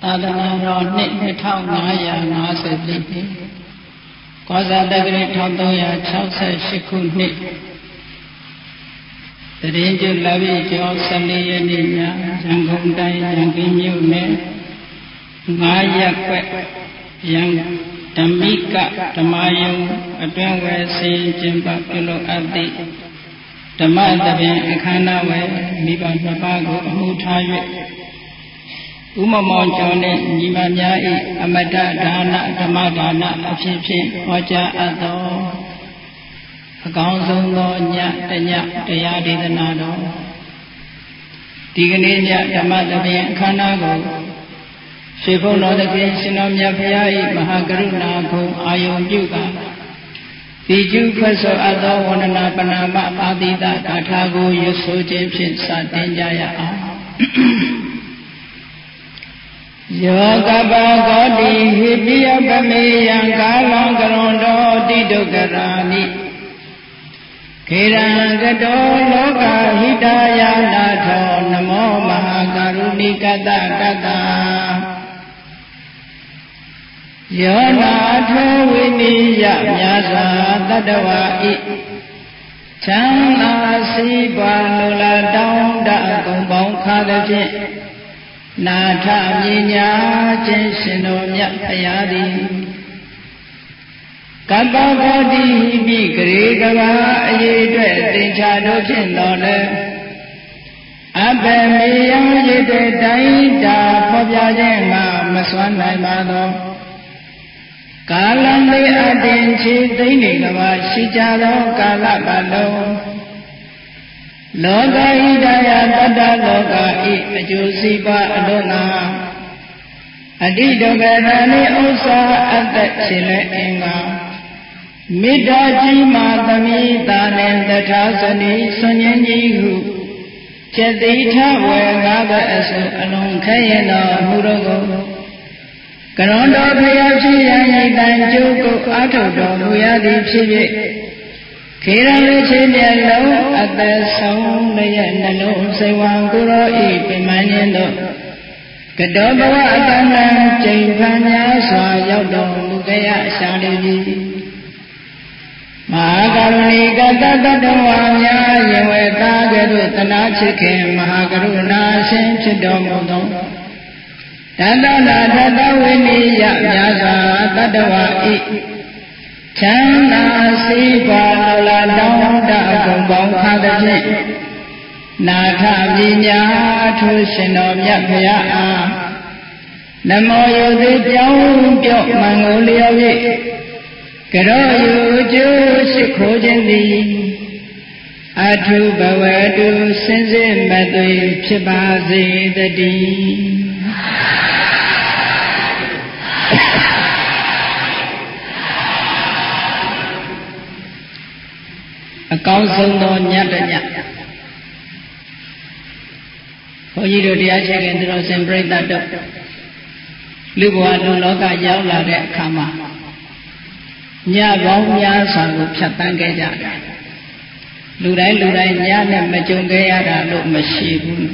သာသနာတော်နှစ်2550ပြည့်ကောဇာတက္ကရာ1368ခုနှစ်တရင်ကျလပြည့်ကျော်14ရက်နေ့ညရန်ကုန်တိုင်းရန်ကင်းမြို့နယ်9ရပ်ကွက်ရန်ဓမ္မိကဓမ္မယုံအတွင်းဝယ်ဆင်ကျင်းပပြုလုပ်အပ်သည့်ဓမ္မသဘင်အခမ်းအနားဝယ်မိဘနှစ်ပါးကိုအမှုထား၍ဥမမောင်ကျော်နှင့်ညီမများ၏အမတဒါနဓမ္မဒါနအဖြစ်ဖြင့်ဟောကြားအပ်သောအကောင်းဆုံးသောညတညတရားဒေသနာတော်ဒီကနေ့ညဓမ္မသဘင်အခမ်းအနားကိုရွှေဘုံတော်သခင်ရှင်တော်မြတ်ဖရာ၏မဟာကရုဏာဂုဏ်အာယုံပြုကာဒီကျူးဖွဲ့ဆိုအပ်သောဝန္ဒနာပဏာမအာတိတဂါထာကိုရွတ်ဆိုခြင်းဖြင့်စတင်ကြရအောင်ယောကပကောတိဟိပိယပမေယံကာလံကရွန်တော်တိဒုက္ခရာနိခေရံကတောလောကဟိတယာနာထောနမောမဟာကရုဏိကတကတယောနာထောဝိနိယမြာစွာတတ္တဝါဤချမ်းသာစီးပွားလိုလားတောင်းတကုံပေါင်းခါသည်ဖြင့်နာထမြညာခြင်းရှင်တော်မြတ်ဖရာသည်ကပ္ပဂောတိဟိပိဂရေကဘာအရေးအတွက်သင်္ချာတို့ဖြင့်တော်လဲအဘယ်မေယံရည်တဲ့တိုင်းတာဖော်ပြခြင်းငါမစွမ်းနိုင်ပါသောကာလံလေးအတင်ချေသိမ့်နေကဘာရှိကြသောကာလပတ်လုံးလောကဣဒယတတ္တလောကဤအကျိုးစီးပွားအလုံးငါအတိဒုက္ခနာနိဥစ္စာအတ္တရှင်လည်းအင်္ဂါမေတ္တာကြီးမာသမိတာနှင့်တထာဇနီဆွန်ញင်းကြီးဟုကျက်တိထဝေငါးဘအစုအလုံးခဲရင်တော်မူတော်ကိုကရွန်တော်ဖရာဖြစ်ရန်ဤတိုင်ကျိုးကိုအာထုတ်တော်မူရသည်ဖြစ်၍ခေရလေးချင်းမျက်လုံးအသက်ဆုံးရဲ့နှလုံးစိတ်ဝံကိုရောဤပြမန်းခြင်းတို့ကတောဘဝအတ္တံကျိန်ဖန်များစွာရောက်တော်မူကြရရှာလေးကြီးမဟာကရုဏီကတတ္တဝါများယင်ဝေသားကဲ့သို့တနာချစ်ခင်မဟာကရုဏာရှင်ဖြစ်တော်မူသောတတနာတတဝိနိယများစွာတတ္တဝါဤချမ်းသာစီးပွားလိုလားတောင်းတကုံပေါင်းခါသည်ဖြင့်နာထမြညာထိုးရှင်တော်မြတ်ဖရာအားနမောယုသိပြောင်းပြော့မှန်ကိုလျော်၍ကရောယူကျိုးရှိခိုးခြင်းသည်အထုဘဝတုစင်စစ်မသွေဖြစ်ပါစေတည်းအကောင်းဆုံးသောညတညဘုန်းကြီးတို့တရားရှိခင်သူတော်စင်ပြိဿတို့လူဘဝလူလောကရောက်လာတဲ့အခါမှာညပေါင်းများစွာကိုဖြတ်တန်းခဲ့ကြတယ်လူတိုင်းညနဲ့မကြုံခဲ့ရတာလို့မရှိဘူး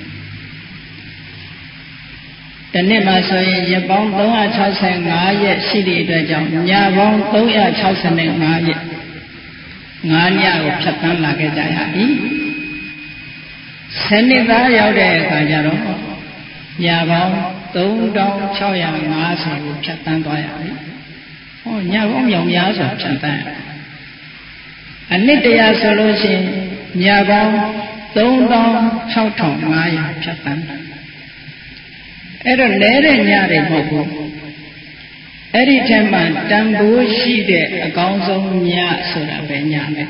တနေ့မှဆိုရင်ရက်ပေါင်း365ရက်ရှိသည့်အတွက်ကြောင့်ညပေါင်း365ရက်9ညကိုဖြတ်တန်းလာခဲ့ကြရပြီ7နှစ်သားရောက်တဲ့အခါကျတော့ညပေါင်း3650ကိုဖြတ်တန်းသွားရပြီဟောညပေါင်းမြောင်များစွာဖြတ်တန်းအနှစ်တရာဆိုလို့ရှိရင်ညပေါင်း36,500ဖြတ်တန်းအဲ့တော့လဲတဲ့ညတွေမဟုတ်ဘူးအဲ့ဒီထဲမှာတန်ဖိုးရှိတဲ့အကောင်းဆုံးညဆိုတာပဲညပဲ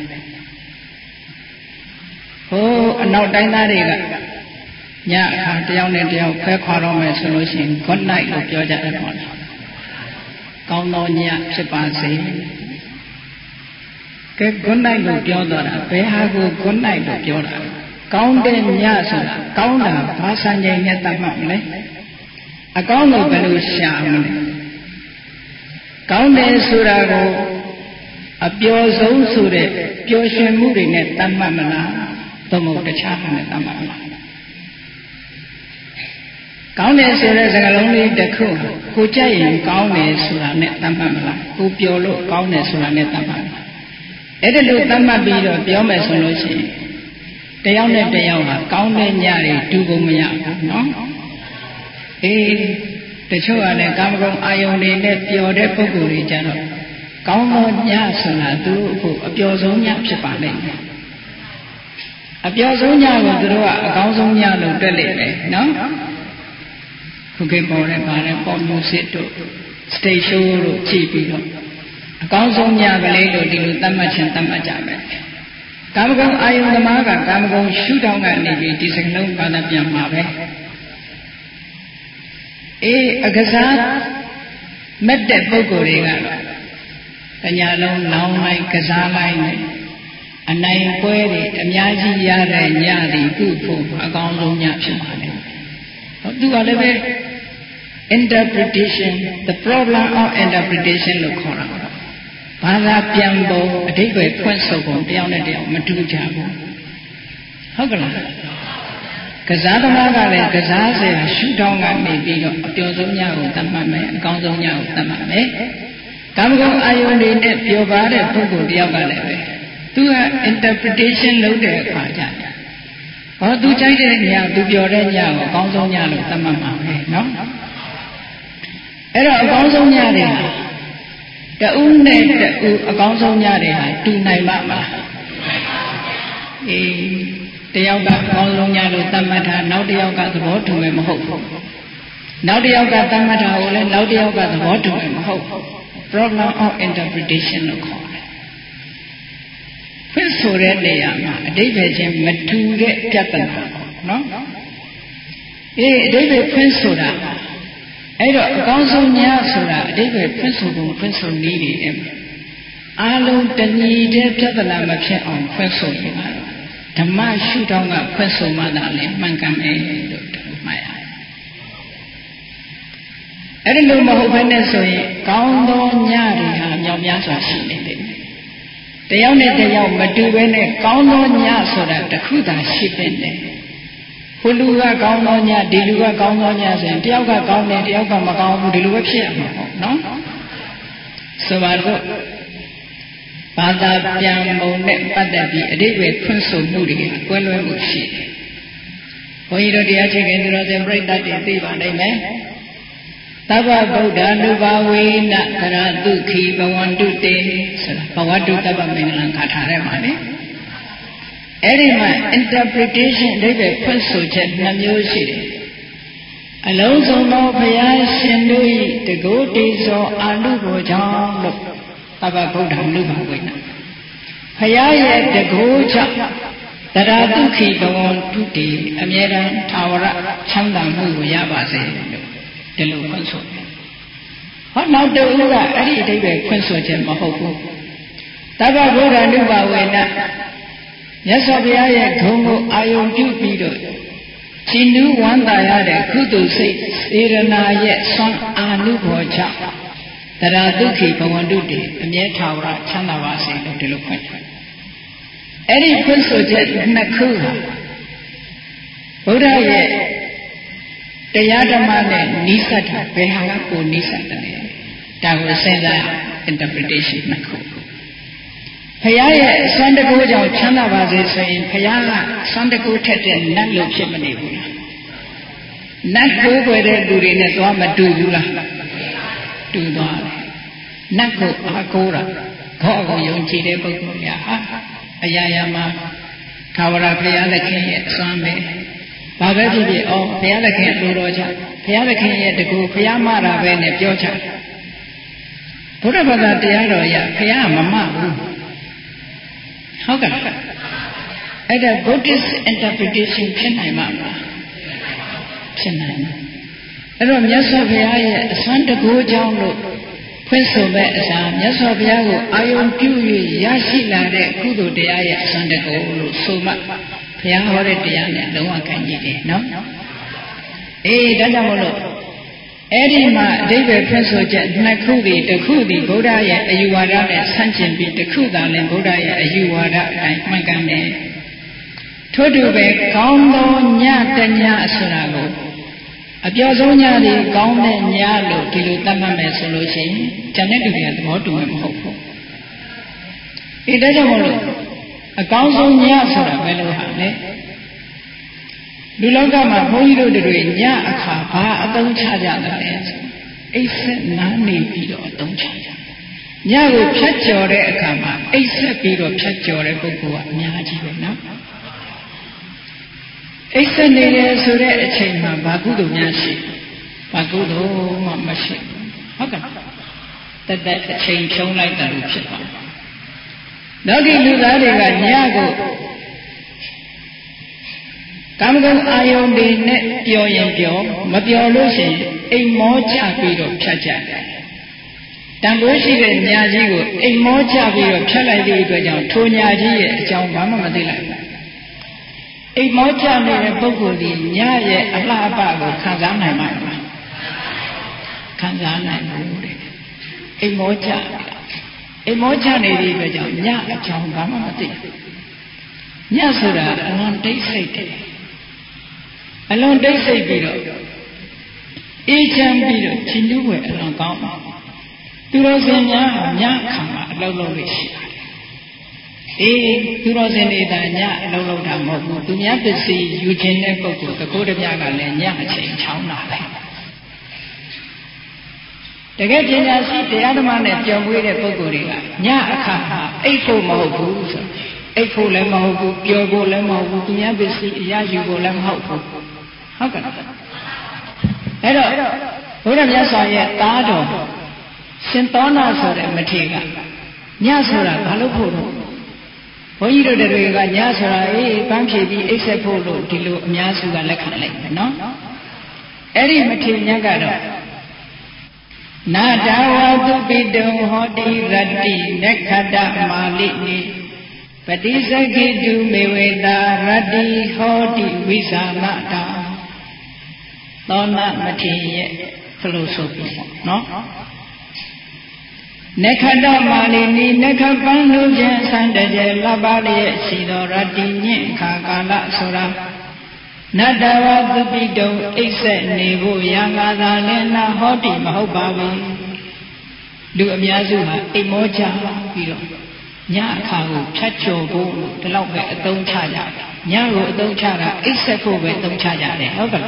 ဟိုအနောက်တိုင်းသားတွေကညအခါတယောက်နဲ့တယောက်ခွဲခွာတော့မယ်ဆိုလို့ရှိရင် good night လို့ပြောကြတယ်ပေါ့လေကောင်းသောညဖြစ်ပါစေကဲ good night လို့ပြောတော့တာဘယ်ဟာကို good night လို့ပြောတာကောင်းတဲ့ညဆိုတာကောင်းတာဘာစံချိန်နဲ့တတ်မှတ်မလဲအကောင်းလို့ဘယ်လိုရှာမလဲကောင်းတယ်ဆိုတာကိုအပျော်ဆုံးဆိုတဲ့ပျော်ရွှင်မှုတွေနဲ့တတ်မှတ်မလားသို့မဟုတ်တခြားဟာနဲ့တတ်မှတ်မလားကောင်းတယ်ဆိုတဲ့စကားလုံးလေးတစ်ခုကိုကြိုက်ရင်ကောင်းတယ်ဆိုတာနဲ့သတ်မှတ်မလားကိုပျော်လို့ကောင်းတယ်ဆိုတာနဲ့သတ်မှတ်လားအဲ့ဒါလို့သတ်မှတ်ပြီးတော့ပြောမယ်ဆိုလို့ရှိရင်တယောက်နဲ့တယောက်ဟာကောင်းတဲ့ညတွေတူကုန်မရဘူးနော်အေးတချို့ကလည်းကာမဂုဏ်အာယုန်တွေနဲ့ပျော်တဲ့ပုဂ္ဂိုလ်တွေကြတော့ကောင်းသောညဆိုတာသူတို့အခုအပျော်ဆုံးညဖြစ်ပါလိမ့်မယ်အပျော်ဆုံးညကိုသူတို့ကအကောင်းဆုံးညလို့တွက်လိမ့်မယ်နော်ခုခေတ်ပေါ်တဲ့ပါတယ်ပေါ်မျိုးစစ်တို့ stage show တို့ကြည့်ပြီးတော့အကောင်းဆုံးညကလေးလို့ဒီလိုသတ်မှတ်ခြင်းသတ်မှတ်ကြမယ်ကာမဂုဏ်အာယုန်သမားကကာမဂုဏ်ရှုထောင့်ကနေပြီးဒီစကလုံးပါဒပြန်မှာပဲအေးအကစားမက်တဲ့ပုဂ္ဂိုလ်တွေကတော့တညာလုံးလောင်းလိုက်ကစားလိုက်နေအနိုင်ပွဲတွေအများကြီးရတဲ့ညတွေခုဖို့အကောင်းဆုံးညဖြစ်ပါလိမ့်မယ်။ဟောသူကလည်းပဲ interpretation the problem of interpretation လို့ခေါ်တာပါ။ဘာသာပြန်ပုံအဓိပ္ပာယ်ဖွင့်ဆိုပုံတယောက်နဲ့တယောက်မတူကြဘူး။ဟုတ်ကလား။ကစားသမားကလည်းကစားစရာရှုထောင့်ကနေပြီးတော့အပျော်ဆုံးညကိုသတ်မှတ်မယ်အကောင်းဆုံးညကိုသတ်မှတ်မယ်။ကာမဂုဏ်အာယုန်တွေနဲ့ပျော်ပါတဲ့ပုဂ္ဂိုလ်တယောက်ကလည်းပဲသူက interpretation လုပ်တဲ့အခါကျတယ်။ဟောသူကြိုက်တဲ့ညသူပြောတဲ့ညကိုအကောင်းဆုံးညလို့သတ်မှတ်မှာပဲနော်။အဲ့တော့အကောင်းဆုံးညတွေဟာတဦးနဲ့တဦးအကောင်းဆုံးညတွေဟာတူနိုင်ပါမလား။အေးတယောက်ကအကောင်းဆုံးညလို့သတ်မှတ်တာနောက်တစ်ယောက်ကသဘောတူမယ်မဟုတ်ဘူး။နောက်တစ်ယောက်ကသတ်မှတ်တာကိုလည်းနောက်တစ်ယောက်ကသဘောတူမယ်မဟုတ်ဘူး။ problem of interpretation လို့ခေါ်တယ်။ဖွင့်ဆိုတဲ့နေရာမှာအဓိပ္ပာယ်ချင်းမတူတဲ့ပြဿနာနော်အေးအဓိပ္ပာယ်ဖွင့်ဆိုတာအဲ့တော့အကောင်းဆုံးညဆိုတာအဓိပ္ပာယ်ဖွင့်ဆိုပုံဖွင့်ဆိုနည်းတွေအဲ့အားလုံးတညီတဲ့ပြဿနာမဖြစ်အောင်ဖွင့်ဆိုရင်ဓမ္မရှုထောင့်ကဖွင့်ဆိုမှသာလေမှန်ကန်တယ်လို့မှတ်ရတယ်အဲ့ဒီလိုမဟုတ်ဘဲနဲ့ဆိုရင်ကောင်းသောညတွေဟာမြောက်များစွာရှိနေတယ်တယောက်နဲ့တယောက်မတူဘဲနဲ့ကောင်းသောညဆိုတာတစ်ခုသာရှိတဲ့တယ်ဟိုလူကကောင်းသောညဒီလူကကောင်းသောညဆိုရင်တယောက်ကကောင်းတယ်တယောက်ကမကောင်းဘူးဒီလိုပဲဖြစ်ရမှာပေါ့နော်ဆိုပါတော့ဘာသာပြန်ပုံနဲ့ပတ်သက်ပြီးအဓိပ္ပာယ်ဖွင့်ဆိုမှုတွေကွဲလွဲမှုရှိတယ်ဘုန်းကြီးတို့တရားချခင်သူတော်စင်ပြိဿတ်တွေသိပါနိုင်မယ်သဗ္ဗဗုဒ္ဓ ानु ဘာဝေနကရတုခိဘဝန္တုတေဆိုတာဘဝတုတ္တပမင်္ဂလံဂါထာထဲမှာလေအဲ့ဒီမှာ interpretation အဓိပ္ပာယ်ဖွင့်ဆိုချက်နှမျိုးရှိတယ်အလုံးစုံသောဘုရားရှင်တို့၏တကုတေဇောအာနုဘောကြောင့်လို့သဗ္ဗဗုဒ္ဓ ानु ဘာဝေနဘုရားရဲ့တကုကြောင့်တရာတုခိဘဝန္တုတေအမြဲတမ်းထာဝရချမ်းသာမှုကိုရပါစေလို့ဒီလိုဖွင့်ဆိုတယ်ဟောနောက်တူကအဲ့ဒီအဓိပ္ပာယ်ဖွင့်ဆိုခြင်းမဟုတ်ဘူးသဗ္ဗဗုဒ္ဓ ानु ဘာဝေနမြတ်စွာဘုရားရဲ့ဂုဏ်ကိုအာယုံပြုပြီးတော့ရှင်းနူးဝမ်းသာရတဲ့ကုသိုလ်စိတ်စေရနာရဲ့ဆွမ်းအာနုဘောကြောင့်တရာတုခိဘဝန္တုတေအမြဲထာဝရချမ်းသာပါစေလို့ဒီလိုဖွင့်တယ်အဲ့ဒီဖွင့်ဆိုချက်နှစ်ခုဟာဘုရားရဲ့တရားဓမ္မနဲ့နိစ္စတာဘယ်ဟာကကိုနိစ္စတယ်ဒါကိုစဉ်းစား interpretation နှစ်ခုဘုရားရဲ့ဆွမ်းတကူကြောင့်ချမ်းသာပါစေဆိုရင်ဘုရားကဆွမ်းတကူထက်တဲ့နတ်လို့ဖြစ်မနေဘူးလားနတ်ကိုွယ်တဲ့လူတွေနဲ့သွားမတူဘူးလားတူသွားတယ်နတ်ကိုအားကိုးတာခေါ်ကိုယုံကြည်တဲ့ပုဂ္ဂိုလ်များဟာအရာရာမှာသာဝရဘုရားသခင်ရဲ့အစွမ်းပဲဘာပဲဖြစ်ဖြစ်ဩဘုရားသခင်လိုတော်ကြဘုရားသခင်ရဲ့တကူဘုရားမတာပဲနဲ့ပြောချဘုရားဘာသာတရားတော်ရဘုရားမမဘူးဟုတ်ကဲ့အဲ့ဒါ Buddhist interpretation ဖြစ်နိုင်မှာမလားဖြစ်နိုင်တယ်အဲ့တော့မြတ်စွာဘုရားရဲ့အစွမ်းတကူကြောင့်လို့ဖွင့်ဆိုမဲ့အစားမြတ်စွာဘုရားကိုအာယုံပြု၍ရရှိလာတဲ့ကုသိုလ်တရားရဲ့အစွမ်းတကူလို့ဆိုမှဘုရားဟောတဲ့တရားနဲ့လုံးဝခံကြည့်တယ်နော်အေးဒါကြောင့်မလို့အဲ့ဒီမှာအဓိပ္ပာယ်ဖွင့်ဆိုချက်နှစ်ခုဒီတစ်ခုဒီဗုဒ္ဓရဲ့အယူဝါဒနဲ့ဆန့်ကျင်ပြီးတစ်ခုသာလည်းဗုဒ္ဓရဲ့အယူဝါဒအတိုင်းမှန်ကန်တယ်ထို့တူပဲကောင်းသောညတညဆိုတာကိုအပြောဆုံးညဒီကောင်းတဲ့ညလို့ဒီလိုသတ်မှတ်မယ်ဆိုလို့ရှိရင်ကျန်တဲ့လူတွေကသဘောတူမှာမဟုတ်ဘူး။ဒါကြောင့်မို့လို့အကောင်းဆုံးညဆိုတာဘယ်လိုဟာလဲလူလောကမှာဘုန်းကြီးတို့တွေညအခါဘာအသုံးချကြတယ်လဲဆိုအိပ်ဆက်နားနေပြီးတော့အသုံးချကြညကိုဖြတ်ကျော်တဲ့အခါမှာအိပ်ဆက်ပြီးတော့ဖြတ်ကျော်တဲ့ပုဂ္ဂိုလ်ကအများကြီးပဲနော်အိပ်ဆက်နေတယ်ဆိုတဲ့အချိန်မှာဘာကုသိုလ်များရှိဘာကုသိုလ်မှမရှိဟုတ်ကဲ့တက်တက်အချိန်ဖြုံးလိုက်တယ်လို့ဖြစ်သွားနောက်ဒီလူသားတွေကညကိုကာမဂုဏ်အာယုန်တွေနဲ့ပျော်ရင်ပျော်မပျော်လို့ရှိရင်အိမ်မောချပြီးတော့ဖြတ်ကြတယ်တန်ဖိုးရှိတဲ့ညာကြီးကိုအိမ်မောချပြီးတော့ဖြတ်လိုက်တဲ့အတွက်ကြောင့်ထိုညာကြီးရဲ့အကြောင်းဘာမှမသိလိုက်ဘူးအိမ်မောချနေတဲ့ပုဂ္ဂိုလ်ဒီညရဲ့အလှအပကိုခံစားနိုင်မှာလားခံစားနိုင်ဘူးတဲ့အိမ်မောချအိမ်မောချနေတဲ့အတွက်ကြောင့်ညအကြောင်းဘာမှမသိဘူးညဆိုတာအလွန်တိတ်ဆိတ်တယ်အလွန်တိတ်ဆိတ်ပြီးတော့အေးချမ်းပြီးတော့ချီးနှူးွယ်အလွန်ကောင်းသူတော်စင်များညအခါမှာအလုပ်လုပ်လို့ရှိတယ်အေးသူတော်စင်နေတာညအလုပ်လုပ်တာမဟုတ်ဘူးသူများပစ္စည်းယူခြင်းတဲ့ပုဂ္ဂိုလ်တကိုးတပြားကလည်းညအချိန်ချောင်းလာတယ်တကယ်ပညာရှိတရားဓမ္မနဲ့ပြောင်းဝေးတဲ့ပုဂ္ဂိုလ်တွေကညအခါမှာအိပ်ဖို့မဟုတ်ဘူးဆိုအိပ်ဖို့လည်းမဟုတ်ဘူးပျော်ဖို့လည်းမဟုတ်ဘူးသူများပစ္စည်းအရယူဖို့လည်းမဟုတ်ဘူးဟုတ်ကဲ့အဲ့တော့ဘုရားမြတ်စွာရဲ့သားတော်ရှင်သောနာဆိုတဲ့မထေရကညဆိုတာဘာလို့ဖို့တော့ဘုန်းကြီးတို့တွေကညဆိုတာပန်းဖြေပြီးအိပ်ဆက်ဖို့လို့ဒီလိုအများစုကလက်ခံလိုက်မယ်နော်အဲ့ဒီမထေရကတော့နာတဝတုပိတုံဟောတိရတ္တိနက္ခတမာလိနိပတိစခိတုမေဝေတာရတ္တိဟောတိဝိသနာတာသောနာမထေရရဲ့ခလို့ဆိုပြီးပေါ့နော်နက္ခတမာလိနိနက္ခပန်းလူချင်းဆန်းတကြလပ္ပလျက်ရှိတော်ရတ္တိညင့်ခါကာလဆိုတာနတ္တဝသုပိတုံအိပ်ဆက်နေဖို့ရာငါသာလည်းနာဟောတိမဟုတ်ပါဘူးလူအများစုဟာအိမ်မောချပြီးတော့ညအခါကိုဖြတ်ကျော်ဖို့ဒီလောက်ပဲအသုံးချကြတယ်ညကိုအသုံးချတာအိပ်ဆက်ဖို့ပဲအသုံးချကြတယ်ဟုတ်ကဲ့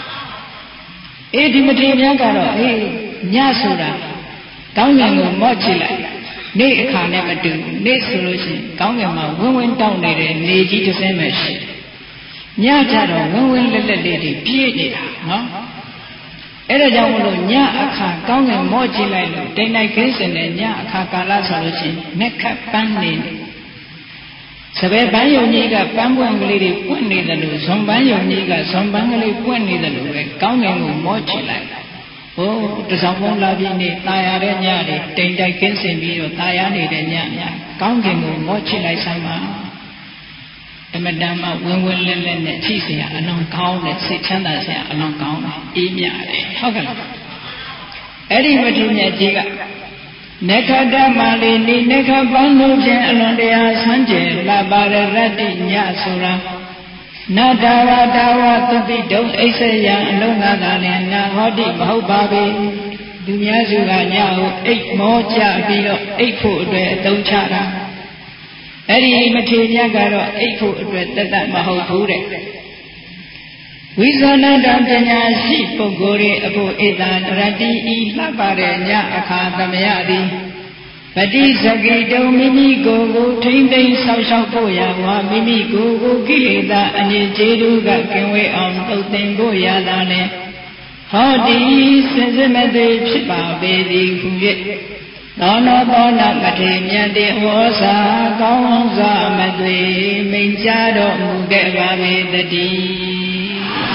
ဒီမထေရများကတော့ညဆိုတာကောင်းကင်ကိုမော့ချလိုက်နေ့အခါနဲ့မတူနေ့ဆိုလို့ရှိရင်ကောင်းကင်မှာဝင်းဝင်းတောက်နေတဲ့နေကြီးတစ်စင်းပဲရှိညကြတော့ဝင်းဝင်းလက်လက်လေးတွေပြည့်နေတာနော်အဲ့ဒါကြောင့်မလို့ညအခါကောင်းကင်မော့ကြည့်လိုက်လို့တိမ်တိုက်ခင်းစင်တဲ့ညအခါကာလဆိုလို့ရှိရင်မက်ခတ်ပန်းနေစပယ်ပန်းယုံကြီးကပန်းပွင့်ကလေးတွေပွင့်နေတယ်လို့ဇွန်ပန်းယုံကြီးကဇွန်ပန်းကလေးပွင့်နေတယ်လို့ပဲကောင်းကင်ကိုမော့ကြည့်လိုက်တစောင်းပုံလာပြီးနေตายရတဲ့ညတွေတိမ်တိုက်ခင်းစင်ပြီးတော့ตายရနေတဲ့ညကောင်းကင်ကိုမော့ကြည့်လိုက်ဆိုင်ပါအမတန်မှဝင်းဝင်းလက်လက်နဲ့ကြည့်เสียအလွန်ကောင်းတယ်စိတ်ချမ်းသာเสียအလွန်ကောင်းတယ်အေးမြတယ်ဟုတ်ကဲ့အဲ့ဒီမထေရကြီးကနက္ခတမလိနိနက္ခပန်းလို့ဖြင့်အလွန်တရာဆန်းကျယ်လာပါရတ္တိညဆိုတာနတ္တဝတာဝသုတိတုံအိစ္ဆယံအလုံးငါသာလည်းနာဟောတိမဟုတ်ပါပေသူများစုကညကိုအိတ်မောကြပြီးတော့အိတ်ဖို့အတွက်အသုံးချတာအဲ့ဒီမထေရကတော့အိတ်ဖို့အတွက်တတ်မဟုတ်ဘူးတဲ့ဝိဇာဏတံပညာရှိပုဂ္ဂိုလ်ရဲ့အဖို့ဧတာရတ္တိဤလှပတဲ့ညအခါသမယသည်ပတိစကိတုံမိမိကိုယ်ကိုထိမ့်သိမ်းဆောက်ရှောက်ဖို့ရာဝါမိမိကိုယ်ကိုကိလေသာအငြိကျေးတို့ကကင်းဝေးအောင်သုတ်သင်ဖို့ရာသာလဲဟောဒီစင်စစ်မသေးဖြစ်ပါပေသည်ဟု၍သောနောသောနာမထေမြတ်တေဟောစာကောင်းစွာမသွေမိန်ကြားတော်မူခဲ့ပါပေတည်း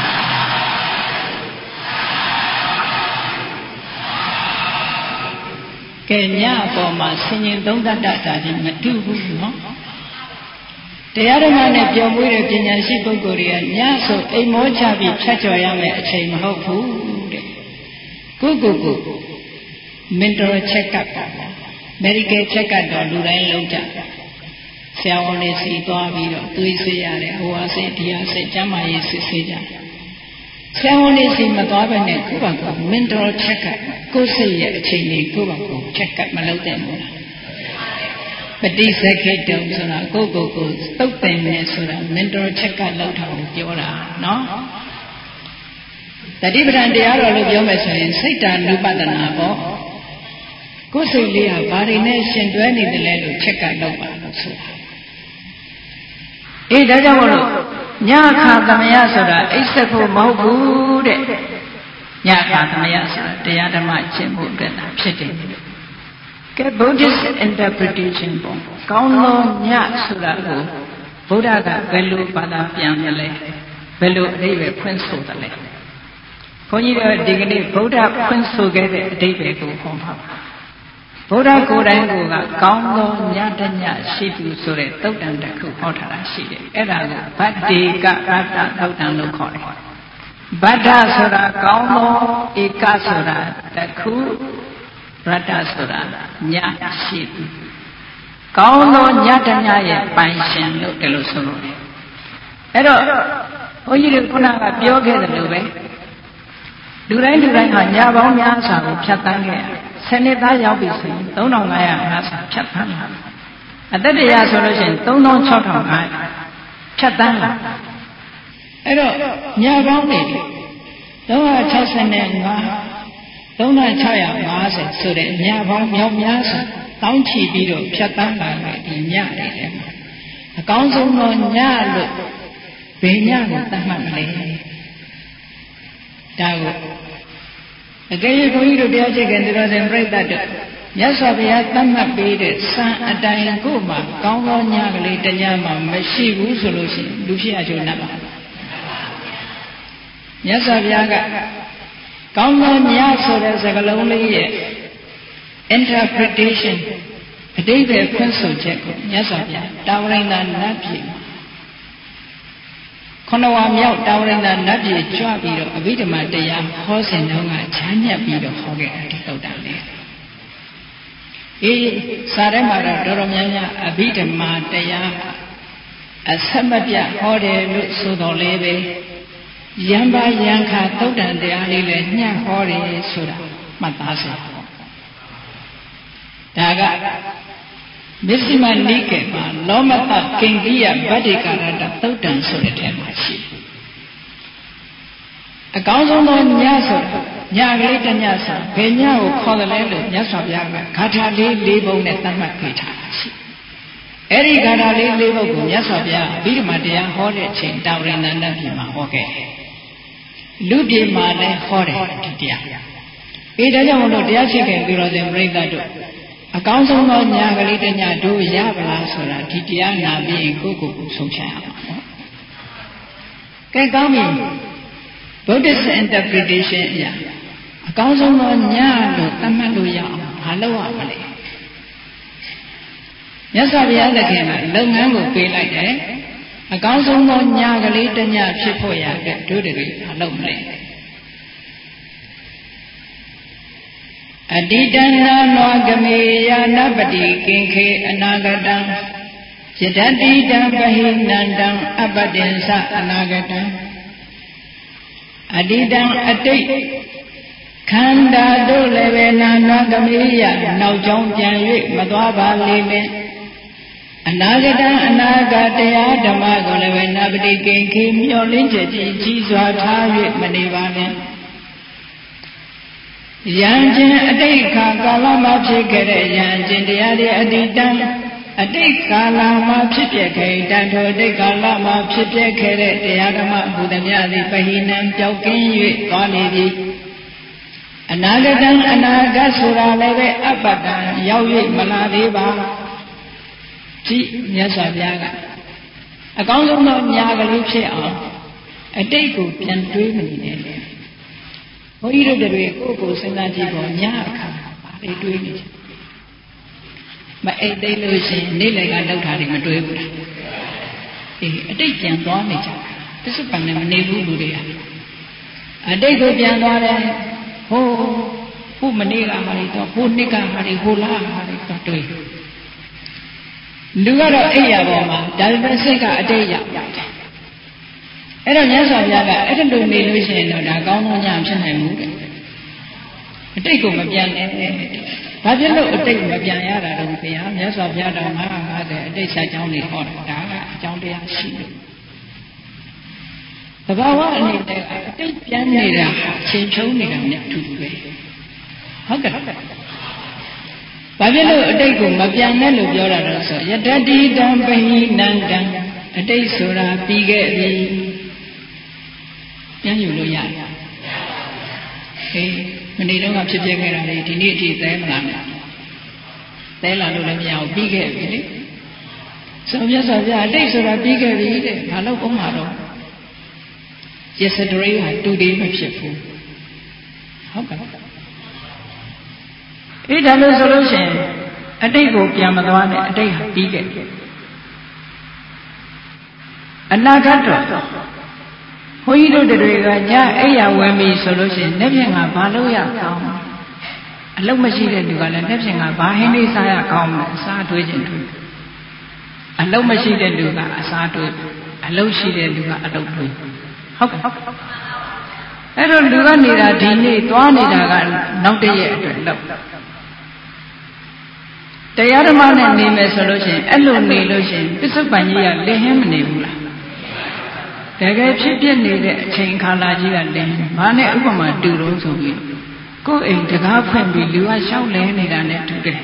ကဲညအပေါ်မှာဆင်ញင်သုံးသပ်တတ်တာဒီမတူဘူးနော်တရားဓမ္မနဲ့ပြောမွေးတဲ့ပညာရှိပုဂ္ဂိုလ်တွေကညဆိုအိမ်မောချပြီးဖြတ်ကျော်ရမယ်အချိန်မဟုတ်ဘူးတဲ့ကိုmental check up ပါ medical check up တော့လူတိုင်းလုပ်ကြဆရာဝန်တွေစီသွားပြီးတော့သွေးဆေးရတယ်ဟိုဟာဆေးဒီဟာဆေးကျန်းမာရေးစစ်ဆေးကြဆရာဝန်တွေစီမသွားပဲနဲ့ကိုယ့်ဘာကို mental check up ကိုယ်စိတ်ရဲ့အခြေအနေကိုယ့်ဘာကို check up မလုပ်တဲ့ဘူးလားပฏิစက္ခိတုံဆိုတာကိုယ့်ကိုယ်ကိုသုတ်တင်နေဆိုတာ mental check up လုပ်တာကိုပြောတာနော်တတိပဌာန်တရားတော်လို့ပြောမယ်ဆိုရင်စိတ်တ ानु ပဒနာပေါ့ကိုယ်စိတ်လေးဟာဘာတွေနဲ့ရှင်တွဲနေတယ်လဲလို့ check up လုပ်ပါလို့ဆိုတာဒါကြောင့်မို့လို့ညခါသမယဆိုတာအိပ်ဆက်ဖို့မဟုတ်ဘူးတဲ့ညခါသမယဆိုတာတရားဓမ္မကျင့်ဖို့အတွက်သာဖြစ်တယ်ကဲ Buddhist interpretation ပေါ့ကောင်းသောညဆိုတာကိုဗုဒ္ဓကဘယ်လိုဘာသာပြန်တယ်လဲဘယ်လိုအဓိပ္ပာယ်ဖွင့်ဆိုတယ်လဲဘုန်းကြီးတို့ဒီကနေ့ဗုဒ္ဓဖွင့်ဆိုခဲ့တဲ့အဓိပ္ပာယ်ကိုဟောပါဗုဒ္ဓကိုယ်တိုင်ကကောင်းသောညတညရှိသူဆိုတဲ့သုတ်တန်တစ်ခုဟောထားတာရှိတယ်အဲ့ဒါကိုဗတ္တေကရတ္တသုတ်တန်လို့ခေါ်တယ်ဗတ္တဆိုတာကောင်းသောဧကဆိုတာတစ်ခုရတ္တဆိုတာညရှိသူကောင်းသောညတညရဲ့ပိုင်ရှင်လို့ဒီလိုဆိုလို့အဲ့တော့ဘုန်းကြီးတို့ခုနကပြောခဲ့တယ်လို့ပဲလူတိုင်းဟာညပေါင်းများစွာကိုဖြတ်တန်းခဲ့ရတယ်ဆယ်နှစ်သားရောက်ပြီဆိုရင်3550ဆာဖြတ်တန်းလာအတ္တတရားဆိုလို့ရှိရင်36,500ဖြတ်တန်းလာအဲ့တော့ညပေါင်းနေ365 3650ဆိုတဲ့ညပေါင်းမြောက်များစွာတောင်းချီပြီးတော့ဖြတ်တန်းလာတဲ့ဒီညတွေထဲမှာအကောင်းဆုံးသောညလို့ဘယ်ညကိုသတ်မှတ်မလဲဒါကိုအကယ်၍ဘုန်းကြီးတို့တရားကျင့်ကြံသူတော်စင်ပြိဿတ်တို့မြတ်စွာဘုရားသတ်မှတ်ပေးတဲ့စံအတိုင်းကိုမှကောင်းသောညကလေးတရားမှမရှိဘူးဆိုလို့ရှိရင်လူဖြစ်အကျိုးနတ်ပါမြတ်စွာဘုရားကကောင်းသောညဆိုတဲ့စကားလုံးလေးရဲ့ interpretation အဓိပ္ပာယ်ဖွင့်ဆိုချက်ကိုမြတ်စွာဘုရားတာဝရိန္ဒနတ်ပြည်ခုနဝမြောက်တာဝရိန္ဒနတ်ပြည်ကြွပြီးတော့အဘိဓမ္မာတရားဟောစဉ်တုန်းကချမ်းမြတ်ပြီးတော့ဟောခဲ့တယ်ဒီသုတ်တန်လေးစာထဲမှာတော့တော်တော်များများအဘိဓမ္မာတရားအဆက်မပြတ်ဟောတယ်လို့ဆိုတော်လေးပဲယံပါယံခါသုတ်တန်တရားလေးလည်းညှပ်ဟောတယ်ဆိုတာမှတ်သားစေဒါကမစ္စည်းမနိကေမှာလောမတကင်ကိယဗတ္တိကာရတသုတ်တန်ဆိုတဲ့ထဲမှာရှိတယ်အကောင်းဆုံးသောညဆိုတာညကလေးတညဆိုဘယ်ညကိုခေါ်တယ်လဲလို့မြတ်စွာဘုရားကဂါထာလေး၄ပုံနဲ့သတ်မှတ်ပေးထားတာရှိအဲ့ဒီဂါထာလေး၄ပုံကိုမြတ်စွာဘုရားအဘိဓမ္မာတရားဟောတဲ့အချိန်တာဝရိန္ဒနတ်ပြည်မှာဟောခဲ့တယ်လူပြည်မှာလည်းဟောတယ်ဒီတရားဒါကြောင့်မလို့တရားရှိခင်သူတော်စင်ပြိဿတ်တို့အကောင်းဆုံးသောညကလေးတညတို့ရပါလားဆိုတာဒီတရားနာပြီးရင်ကိုယ့်ကိုယ်ကိုဆုံးဖြတ်ရမှာပေါ့ကဲကောင်းပြီ Buddhist interpretation အရာအကောင်းဆုံးသောညလို့သတ်မှတ်လို့ရအောင်မလုပ်ရမလဲမြတ်စွာဘုရားသခင်ကလုပ်ငန်းကိုပေးလိုက်တယ်အကောင်းဆုံးသောညကလေးတညဖြစ်ဖို့ရတဲ့တို့တွေမလုပ်မလဲအတိတနာနောဂမေယနာပတိကင်ခေအနာဂတံယတတိတံပဟိနန္တံအပတိသအနာဂတံအတိတံအတိတ်ခန္ဓာတို့လည်းပဲနာနောဂမေယနောက်ကြောင်းပြန်၍မသွားပါလေနဲ့အနာဂတံအနာဂတ်တရားဓမ္မကိုလည်းပဲနာပတိကင်ခေမျှော်လင့်ချက်ကြီးစွာထား၍မနေပါနဲ့ယံခြင်းအတိတ်ခါကာလမှာဖြစ်ခဲ့တဲ့ယံခြင်းတရားတွေအတိတံအတိတ်ကာလမှာဖြစ်ပျက်ခဲ့တန်ထိုအတိတ်ကာလမှာဖြစ်ပျက်ခဲ့တဲ့တရားဓမ္မဘုဒ္ဓမြတ်သည်ပဟိနံပျောက်ကင်း၍သွားနေပြီအနာဂတံအနာဂတ်ဆိုတာလည်းပဲအပ္ပတံရောက်၍မလာသေးပါကြည့်မြတ်စွာဘုရားကအကောင်းဆုံးသောညာကလေးဖြစ်အောင်အတိတ်ကိုပြန်တွေးမနေနဲ့ဘုန်းကြီးတို့တွေကိုယ်ကိုစဉ်းစားကြည့်ပေါ့ညအခါပါလေတွေးနေကြမအိတ်သိလို့ရှိရင်နေ့လည်ကလောက်တာတွေမတွေးဘူးလားအတိတ်ပြန်သွားနေကြတာသစ္စာပန်နဲ့မနေဘူးလူတွေကအတိတ်ကိုပြန်သွားတယ်ဟိုမနေ့ကဟာတွေတော့ဟိုနှစ်ကဟာတွေဟိုလားဟာတွေတော့တွေးလူကတော့အိပ်ရပေါ်မှာဒါပေမဲ့စိတ်ကအတိတ်ရောက်တယ်အဲ့တော့မြတ်စွာဘုရားကအဲ့ဒါလိုနေလို့ရှိရင်တော့ဒါကောင်းသောညာဖြစ်နိုင်ဘူးတဲ့အတိတ်ကိုမပြန်နဲ့ဘာဖြစ်လို့အတိတ်မပြန်ရတာတော့ဘုရားမြတ်စွာဘုရားတော်950အတိတ်ဆက်ကြောင်းတွေဟောတာဒါကအကြောင်းတရားရှိလို့သဘာဝအနေနဲ့အတိတ်ပြန်နေတာချိန်ချုံနေတာနဲ့အတူတူပဲဟုတ်ကဲ့ဘာဖြစ်လို့အတိတ်ကိုမပြန်နဲ့လို့ပြောတာတော့ဆိုယတတိတံပဟိနန္တံအတိတ်ဆိုတာပြီးခဲ့ပြီပြန်ယူလို့ရတယ်ဟေးမနေ့တုန်းကဖြစ်ပြခဲ့တာလေဒီနေ့အထိသဲမလားနဲ့သဲလာလို့လည်းမရဘူးပြီးခဲ့ပြီလေဆိုမြတ်စွာဘုရားအတိတ်ဆိုတာပြီးခဲ့ပြီတဲ့ဘာလို့ဥမှာတော့ yesterday ဟာ today မဖြစ်ဘူးဟုတ်ကဲ့အဲ့ဒါလို့ဆိုလို့ရှိရင်အတိတ်ကိုပြန်မသွားနဲ့အတိတ်ဟာပြီးခဲ့ပြီအနာဂတ်တော့ဘုန်းကြီးတို့တွေကညအိယာဝင်ပြီဆိုလို့ရှိရင်နေ့ဖြင့်ကဘာလို့ရကောင်းအလုံးမရှိတဲ့လူကလည်းနေ့ဖြင့်ကဘာဟင်းလေးစားရကောင်းမလဲအစားတွေးခြင်းတွေးအလုံးမရှိတဲ့လူကအစားတွေးအလုံးရှိတဲ့လူကအလုံးတွေးဟုတ်ကဲ့အဲ့တော့လူကနေတာဒီနေ့သွားနေတာကနောက်တရက်အတွက်လောက်တရားဓမ္မနဲ့နေမယ်ဆိုလို့ရှိရင်အဲ့လိုနေလို့ရှိရင်ပစ္စုပန်ကြီးကလင်ဟင်းမနေဘူးလားတကယ်ဖြစ်ဖြစ်နေတဲ့အချိန်ခါလာကြီးကလင်ဘာနဲ့ဥပမာတူတော့ဆိုပြီးကိုယ်အိမ်တကားဖွင့်ပြီးလူကရှောက်လဲနေတာနဲ့တူတယ်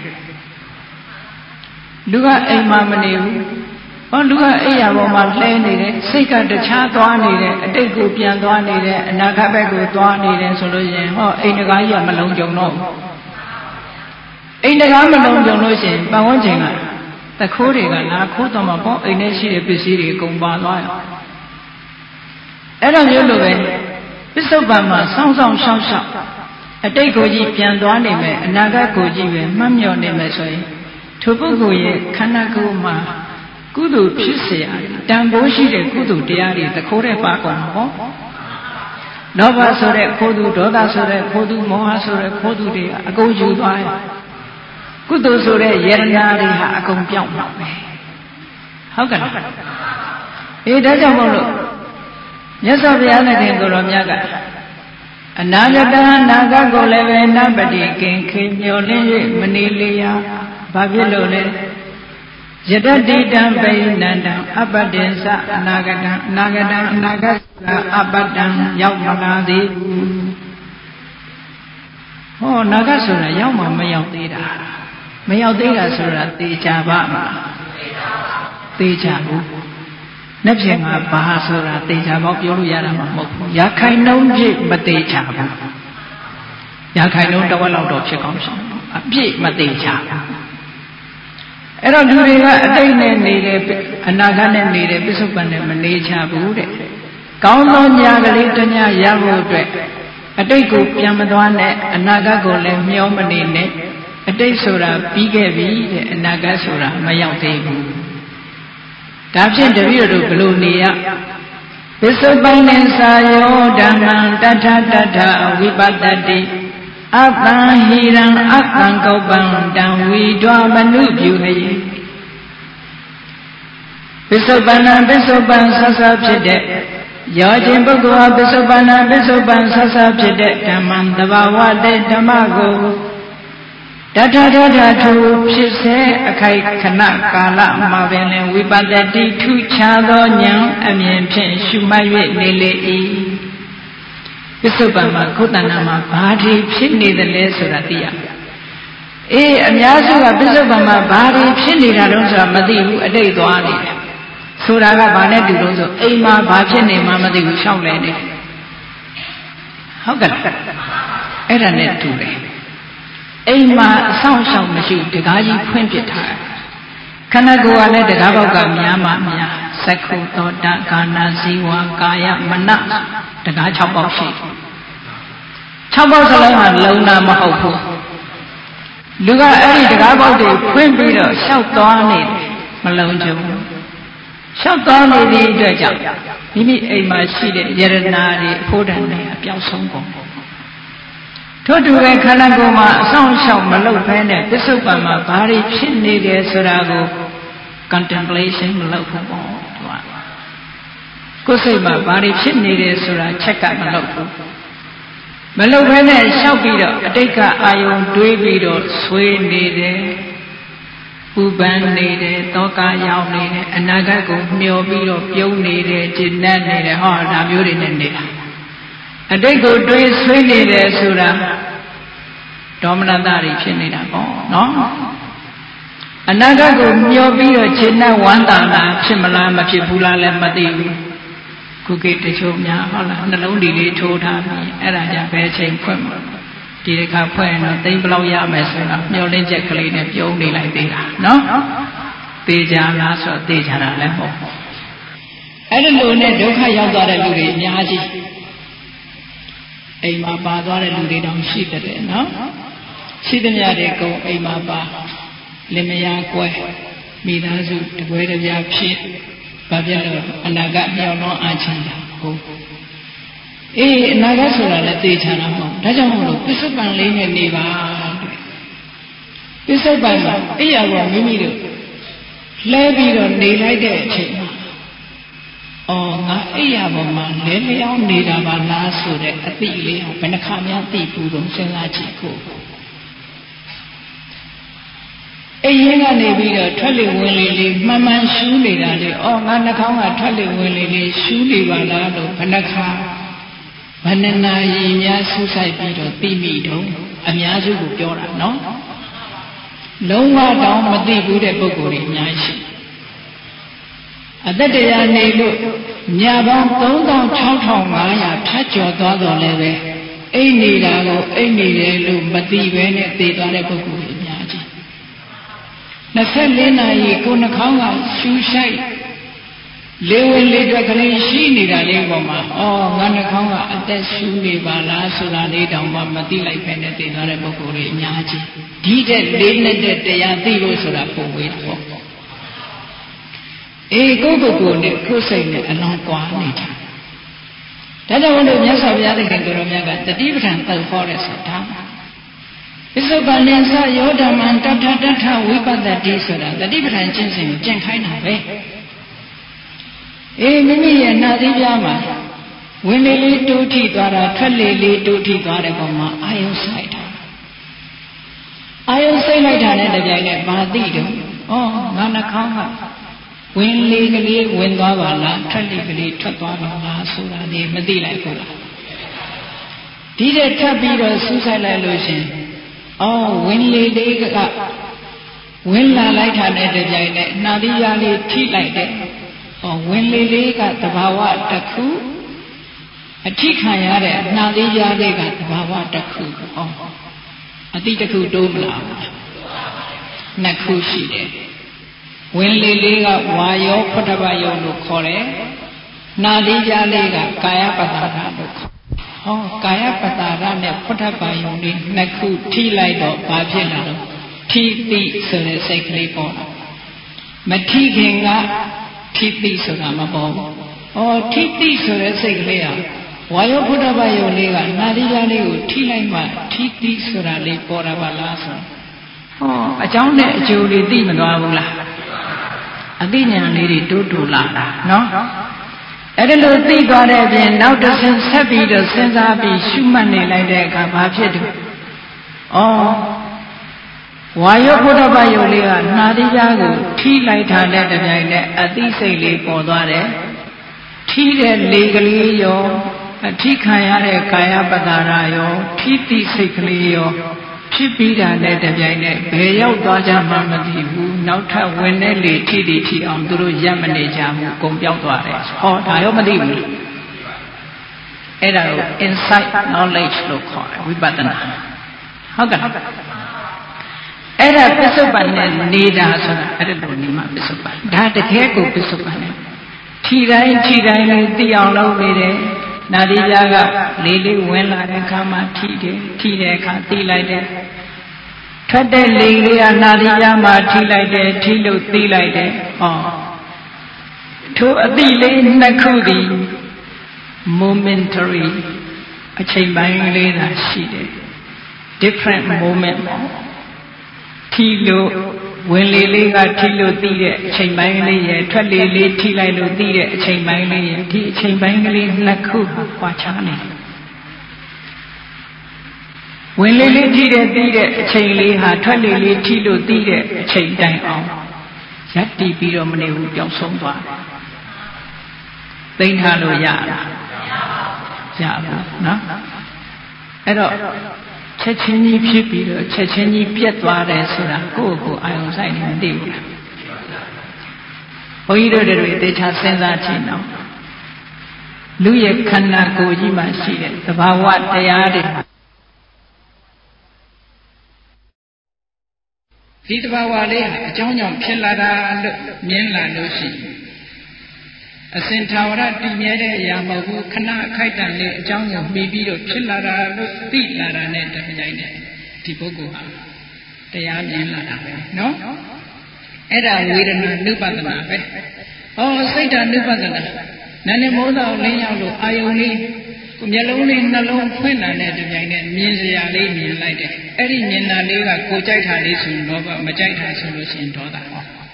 လူကအိမ်မှာမနေဘူးဟောလူကအိယာပေါ်မှာလှဲနေတယ်စိတ်ကတခြားသွားနေတယ်အတိတ်ကိုပြန်သွားနေတယ်အနာဂတ်ဘက်ကိုသွားနေတယ်ဆိုလို့ရင်ဟောအိမ်တကားကြီးကမလုံးကြုံတော့ဘူးအိမ်တကားမလုံးကြုံလို့ရှိရင်ပတ်ဝန်းကျင်ကတခိုးတွေကလာခိုးတော့မှပေါ့အိမ်ထဲရှိတဲ့ပစ္စည်းတွေအကုန်ပါသွားရောအဲ့လိုမျိုးလိုပဲပစ္စုပန်မှာစောင့်ရှောက်အတိတ်ကိုကြီးပြန်သွားနေမယ်အနာဂတ်ကိုကြီးပဲမှတ်မြော်နေမယ်ဆိုရင်ထိုပုဂ္ဂိုလ်ရဲ့ခန္ဓာကိုယ်မှာကုသိုလ်ဖြစ်เสียတန်ဖိုးရှိတဲ့ကုသိုလ်တရားတွေတခိုးတဲ့ပါကုန်ဟောလောဘဆိုတဲ့ခိုးသူဒေါသဆိုတဲ့ခိုးသူမောဟဆိုတဲ့ခိုးသူတွေအကုန်ယူသွားရကုသိုလ်ဆိုတဲ့ယရနာတွေဟာအကုန်ပြောင်းသွားပဲဟုတ်ကဲ့လားအေးဒါကြောင့်မို့လို့မြတ်စွာဘုရားနဲ့ခင်ကိုယ်တော်မြတ်ကအနာဂတအနာဂတ်ကိုလည်းပဲနပတိကင်ခေမျောလင်း၍မနေလျာဘာဖြစ်လို့လဲယတတိတံပိဏန္တံအပတ္တင်္စအနာဂတံအနာဂတံအနာဂတ်အပတ္တံရောက်မလာသေးဘူးဟောအနာဂတ်ဆိုတာရောက်မှမရောက်သေးတာမရောက်သေးတာဆိုတာသေချာပါမလားသေချာဘူးနှစ်ဖြင့်ကဘာဆိုတာသေချာပေါ့ပြောလို့ရတာမဟုတ်ဘူးရာခိုင်နှုန်းပြည့်မသေချာဘူးရာခိုင်နှုန်းတစ်ဝက်လောက်တော့ဖြစ်ကောင်းရှိအပြည့်မသေချာအဲ့တော့လူတွေကအတိတ်နဲ့နေတယ်အနာဂတ်နဲ့နေတယ်ပစ္စုပန်နဲ့မနေချဘူးတဲ့ကောင်းသောညာကလေးတစ်ညရဖို့အတွက်အတိတ်ကိုပြန်မသွားနဲ့အနာဂတ်ကိုလည်းမျောမနေနဲ့အတိတ်ဆိုတာပြီးခဲ့ပြီတဲ့အနာဂတ်ဆိုတာမရောက်သေးဘူးဒါဖြင့်တပည့်တို့ဘလို့နေရပစ္စုပန်နဲ့စာယောဓမ္မံတထတထဝိပတ္တိအတံဟိရံအတံကောပံတံဝီဒွာမနုပြုဟိပစ္စုပန်ပစ္စုပန်ဆဆဖြစ်တဲ့ရောခြင်းပုဂ္ဂိုလ်ဟာပစ္စုပန်ပစ္စုပန်ဆဆဖြစ်တဲ့ဓမ္မံတဘာဝတဲ့ဓမ္မကိုတထထထူဖြစ်စေအခိုက်ခဏကာလမှာပင်လင်ဝိပတ္တိထူခြားသောဉာဏ်အမြင်ဖြင့်ရှုမှတ်၍နေလေ၏ပစ္စုပန်မှာခုတ္တနာမှာဘာတွေဖြစ်နေသလဲဆိုတာသိရအေးအများစုကပစ္စုပန်မှာဘာတွေဖြစ်နေတာတော့ဆိုတာမသိဘူးအတိတ်သွားနေတယ်ဆိုတာကဘာနဲ့တူလို့ဆိုအိမ်မှာဘာဖြစ်နေမှမသိဘူးရှောက်လဲနေဟုတ်ကဲ့အဲ့ဒါနဲ့တူတယ်အိမ်မှာအဆောင်ရှောက်မရှိတကားကြီးဖွင့်ပြထားခန္ဓာကိုယ်ကလည်းတကားပေါက်ကများမှများသက္ခုသောတာကာနာဇီဝကာယမနတကား6ပေါက်ရှိ6ပေါက်စလုံးကလုံတာမဟုတ်ဘူးလူကအဲ့ဒီတကားပေါက်တွေဖွင့်ပြီးတော့ရှောက်သွားနေတယ်မလုံချင်ဘူးရှောက်သွားနေသည့်အတွက်ကြောင့်မိမိအိမ်မှာရှိတဲ့ယရနာတွေအဖို့တန်တွေအပြောက်ဆုံးကုန်ထို့တူပဲခန္ဓာကိုယ်မှာအဆောင်ရှောက်မလုပ်ဘဲနဲ့ပစ္စုပန်မှာဘာတွေဖြစ်နေတယ်ဆိုတာကို contemplation မလုပ်ဘူးပေါ့သူကကိုယ်စိတ်မှာဘာတွေဖြစ်နေတယ်ဆိုတာချက်ကမလုပ်ဘူးမလုပ်ဘဲနဲ့လျှောက်ပြီးတော့အတိတ်ကအာယုံတွေးပြီးတော့ဆွေးနေတယ်ပူပန်နေတယ်တောကရောက်နေတယ်အနာဂတ်ကိုမျှော်ပြီးတော့ပြုံးနေတယ်ကျဉ်းနေတယ်ဟောဒါမျိုးတွေနဲ့နေတာအတိတ်ကိုတွေးဆွေးနေတယ်ဆိုတာဒေါမနတတွေဖြစ်နေတာပေါ့နော်အနာဂတ်ကိုမျှော်ပြီးတော့ကျဉ်းနေဝမ်းသာတာဖြစ်မလားမဖြစ်ဘူးလားလည်းမသိဘူးခုကိတချို့များဟုတ်လားနှလုံးလေးထိုးထားပြီးအဲ့ဒါကြောင့်ဘယ်ချိန်ဖွင့်မှာဒီတစ်ခါဖွင့်ရင်တော့သိဘလောက်ရမယ်ဆိုတာမျောလင်းချက်ကလေးနဲ့ပြုံးနေလိုက်သေးတာနော်သိကြလားဆိုတော့သိကြတာလည်းမဟုတ်ဘူးအဲ့ဒီလိုနဲ့ဒုက္ခရောက်သွားတဲ့လူတွေအများကြီးအိမ်မှာပါသွားတဲ့လူတွေတောင်ရှိတဲ့နော်ရှိသမျှတွေကုန်အိမ်မှာပါလင်မယားကွဲမိသားစုတကွဲတပြားဖြစ်ဘာဖြစ်လို့အနာဂတ်မျှော်လွန်အားချင်တာဟုတ်အေးအနာဂတ်ဆိုတာလည်းသိချတာမဟုတ်ဒါကြောင့်မို့လို့ပစ္စုပန်လေးနဲ့နေပါတဲ့ပစ္စုပန်မှာအဲ့ရကမိမိတို့လဲပြီးတော့နေလိုက်တဲ့အချိန်မှာအော်ငါအဲ့ရပေါ်မှာလဲလျောင်းနေတာပါလားဆိုတဲ့အသိလေးကိုဘယ်နှခါမှသိဘူးတော့စဉ်းစားကြည့်ကိုအရင်ကနေပြီးတော့ထွက်လေဝင်လေလေးမှန်မှန်ရှူးနေတာလေအော်ငါနှာခေါင်းကထွက်လေဝင်လေလေးရှူးနေပါလားလို့ဘယ်နှခါဘယ်နှနာရီများဆူဆိုင်ပြီးတော့သိမိတော့အများစုကိုပြောတာနော်လုံးဝတောင်မသိဘူးတဲ့ပုဂ္ဂိုလ်တွေအများကြီးအသက်တရားနေလို့ညပေါင်း36,500ဖြတ်ကျော်သွားတော့လည်းပဲအိတ်နေတာကိုအိတ်နေတယ်လို့မသိဘဲနဲ့သိသွားတဲ့ပုဂ္ဂိုလ်တွေအများကြီး24နာရီကိုနှာခေါင်းကရှူဆိုင်လေဝင်လေထွက်ကလေးရှိနေတာလေးပေါ်မှာအော်ငါနှာခေါင်းကအသက်ရှူနေပါလားဆိုတာလေးတောင်မှမသိလိုက်ပဲနဲ့သိသွားတဲ့ပုဂ္ဂိုလ်တွေအများကြီးဒီတဲ့လေးနဲ့တဲ့တရားသိလို့ဆိုတာပုံဝေးတော့အေးကိုယ့်ပုဂ္ဂိုလ်နဲ့ကိုယ်စိတ်နဲ့အလွန်ကွာနေကြဒါကြောင့်မို့လို့မြတ်စွာဘုရားသခင်ကိုရောမြတ်ကတတိပဋ္ဌာန်သုတ်ဟောတဲ့ဆိုတာပစ္စုပန်နိသယောဓမ္မံတထတထဝိပဿတိဆိုတာတတိပဋ္ဌာန်ကျင့်စဉ်ကိုကျင့်ခိုင်းတာပဲအေးမိမိရဲ့နာသီးပြားမှာဝင်လေလေးတိုးထိသွားတာထွက်လေလေးတိုးထိသွားတဲ့ပုံမှာအာယုစိုက်တာအာယုစိတ်လိုက်တာနဲ့တပြိုင်နက်ဘာသိတော့ဩငါနှာခေါင်းကဝင်လေကလေးဝင်သွားပါလားထွက်လေကလေးထွက်သွားပါလားဆိုတာလေးမသိလိုက်ဘူးလားဒီတဲ့ထပ်ပြီးတော့စူးစိုက်လိုက်လို့ရှင်အော်ဝင်လေလေးကဝင်လာလိုက်တာနဲ့တပြိုင်နက်နှာသီးပြားလေးထိလိုက်တယ်ဝင်လေလေးကသဘာဝတစ်ခုအထိခံရတဲ့နှာသီးပြားလေးကသဘာဝတစ်ခုအတိတစ်ခုတိုးမလားနှစ်ခုရှိတယ်ဝင်လေလေးကဝါယောဖုတ္တပယုံလို့ခေါ်တယ်နှာသီးပြားလေးကကာယပတ္တာရလို့ခေါ်ကာယပတ္တာရနဲ့ဖုတ္တပယုံလေးနှစ်ခုထိလိုက်တော့ဘာဖြစ်လာတော့ထိတိဆိုတဲ့စိတ်ကလေးပေါ်လာမထိခင်ကထိတိဆိုတာမပေါ်ဘူး။ထိတိဆိုတဲ့စိတ်ကလေးဟာဝါယောဖုဒ္ဓဘာယုံလေးကနာသီးပြားလေးကိုထိလိုက်မှထိတိဆိုတာလေးပေါ်တာပါလားဆို။အကြောင်းနဲ့အကျိုးလေးသိမသွားဘူးလား။အသိဉာဏ်လေးတွေတိုးတိုးလာတာနော်။အဲ့ဒါလို့သိသွားတဲ့အပြင်နောက်တစ်ဆင့်ဆက်ပြီးတော့စဉ်းစားပြီးရှုမှတ်နေလိုက်တဲ့အခါဘာဖြစ်တယ်။ဝါယောဖုဒ္ဓဘာယုံလေးကနှာသီးပြားကိုထိလိုက်တာနဲ့တပြိုင်နက်အသိစိတ်လေးပေါ်သွားတယ်ထိတဲ့လေကလေးရောအထိခံရတဲ့ကာယပတ္တာရရောထိတိစိတ်ကလေးရောဖြစ်ပြီးတာနဲ့တပြိုင်နက်ဘယ်ရောက်သွားကြမှမသိဘူးနောက်ထပ်ဝင်တဲ့လေထိတိထိအောင်သူတို့ရပ်မနေကြဘူးကုန်ပြောက်သွားတယ်ဒါရောမသိဘူးအဲ့ဒါကို insight knowledge လို့ခေါ်တယ်ဝိပဿနာဟုတ်ကဲ့အဲ့ဒါပစ္စုပန်နဲ့နေတာဆိုတာအဲ့ဒါလိုနေမှာပစ္စုပန်ဒါတကယ်ကိုပစ္စုပန်နဲ့ထီတိုင်းလေးသိအောင်လုပ်နေတယ်နာဒီပြားကလေးလေးဝင်လာတဲ့အခါမှာထီတယ်ထီတဲ့အခါသိလိုက်တယ်ထွက်တဲ့လေလေးကနာဒီပြားမှာထီလိုက်တယ်ထီလို့သိလိုက်တယ်ထိုအသိလေးနှစ်ခုသည် momentary အချိန်ပိုင်းလေးသာရှိတယ် different moment ထီလို့ဝင်လေလေးကထိလို့သိတဲ့အချိန်ပိုင်းကလေးရဲ့ထွက်လေလေးထိလိုက်လို့သိတဲ့အချိန်ပိုင်းလေးရဲ့ဒီအချိန်ပိုင်းကလေးနှစ်ခုကွာခြားနေဝင်လေလေးထိတဲ့သိတဲ့အချိန်လေးဟာထွက်လေလေးထိလို့သိတဲ့အချိန်တိုင်အောင်ရပ်တည်ပြီးတော့မနေဘူးပြောင်းဆုံးသွားတယ်သိမ့်ထားလို့ရလားရဘူးနော်အဲ့တော့ချက်ချင်းကြီးဖြစ်ပြီးတော့ချက်ချင်းကြီးပြတ်သွားတယ်ဆိုတာကိုယ့်ကိုယ်အာရုံစိုက်နေမသိဘူးလားဘုန်းကြီးတို့တွေသေချာစဉ်းစားကြည့်နော်လူရဲ့ခန္ဓာကိုယ်ကြီးမှာရှိတဲ့သဘာဝတရားတွေဒီသဘာဝလေးအကြောင်းကြောင့်ဖြစ်လာတာလို့မြင်လာလို့ရှိရင်အစဉ်ထာဝရတည်မြဲတဲ့အရာမဟုတ်ဘူးခဏအခိုက်အတန့်လေးအကြောင်းကိုမှီပြီးတော့ဖြစ်လာတာလို့သိလာတာနဲ့တပြိုင်တည်းဒီပုဂ္ဂိုလ်ဟာတရားမြင်လာတာပဲနော်အဲ့ဒါဝေဒနာနုပဒနာပဲစိတ်ဓာနုပဒနာနာနေမိုးတော်လင်းရောက်လို့အာယုန်လေးကိုမျက်လုံးလေးနှလုံးဖွင့်လာတဲ့တပြိုင်တည်းမြင်စရာလေးမြင်လိုက်တယ်အဲ့ဒီမြင်တာလေးကကိုကြိုက်တာလေးဆိုရင်လောဘမကြိုက်တာဆိုလို့ရှိရင်ဒေါသ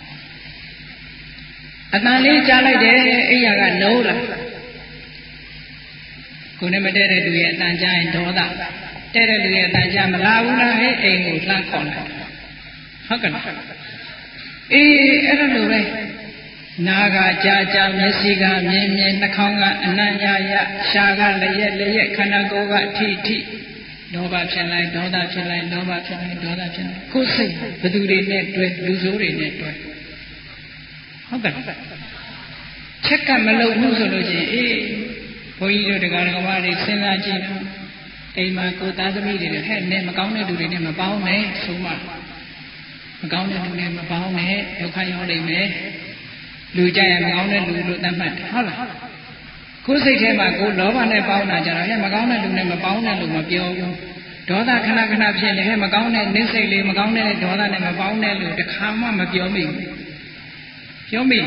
အတန်လေးကြားလိုက်တယ်အိယာကနိုးလာကိုနဲ့မတည့်တဲ့လူရဲ့အတန်ကြားရင်ဒေါသတဲ့တဲ့လူရဲ့အတန်ကြားမလာဘူးလားဟဲ့အိမ်ကိုလှမ်းခေါ်လိုက်ဟုတ်ကဲ့အေးအဲ့ဒါလိုပဲနာကကြာကြာမျက်စိကမြင်မြင်နှာခေါင်းကအနံ့ရရရှားကလည်းရက်ခန္ဓာကိုယ်ကထိထိလောဘဖြစ်လိုက်ဒေါသဖြစ်လိုက်လောဘဖြစ်လိုက်ဒေါသဖြစ်လိုက်ကိုယ်စိတ်ဘယ်သူတွေနဲ့တွဲလူဆိုးတွေနဲ့တွဲဟုတ်ကဲ့ချက်ကမလုပ်ဘူးဆိုလို့ရှိရင်အေးဘုန်းကြီးတို့တရားတော်ဘာတွေစဉ်းစားကြည့်တော့အိမ်မှာကိုသားသမီးတွေဟဲ့နဲ့မကောင်းတဲ့လူတွေနဲ့မပေါင်းနဲ့ဆိုမှမကောင်းတဲ့လူနဲ့မပေါင်းနဲ့ဒုက္ခရောက်လိမ့်မယ်လူကြရင်မကောင်းတဲ့လူလို့သတ်မှတ်တယ်ဟုတ်လားကိုယ်စိတ်ထဲမှာကိုလောဘနဲ့ပေါင်းတာကြတော့ဟဲ့မကောင်းတဲ့လူနဲ့မပေါင်းတဲ့လူမပြောဘူးဒေါသခဏခဏဖြစ်နေဟဲ့မကောင်းတဲ့နိစိတ်လေးမကောင်းတဲ့ဒေါသနဲ့မပေါင်းတဲ့လူတခါမှမပြောမိဘူးပြောမိ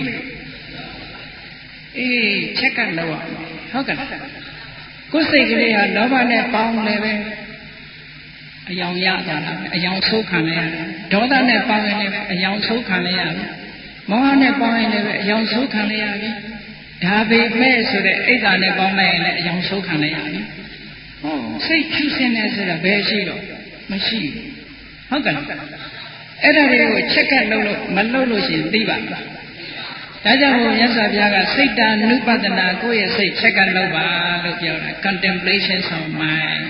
အေးချက်ကလောက်ဟုတ်ကဲ့ကိုယ်စိတ်ကလေးဟာလောဘနဲ့ပေါင်းလည်းပဲအယောင်ရသွားတာပဲအယောင်ဆိုးခံရရတယ်ဒေါသနဲ့ပေါင်းရင်လည်းအယောင်ဆိုးခံရရတယ်မောဟနဲ့ပေါင်းရင်လည်းအယောင်ဆိုးခံရပြီဒါပေမဲ့ဆိုတဲ့အိတ်သာနဲ့ပေါင်းလိုက်ရင်လည်းအယောင်ဆိုးခံရပြီစိတ်ဖြစ်စင်းနေဆိုတာဘယ်ရှိတော့မရှိဘူးဟုတ်ကဲ့အဲ့ဒါတွေကိုချက်ကလုံးလို့မလုံးလို့ရှိရင်သိပါလားဒါကြောင့်မို့မြတ်စွာဘုရားကစိတ်တ ानु ပဒနာကိုယ့်ရဲ့စိတ်ချက်ကလုံးပါလို့ပြောတာ contemplation of mind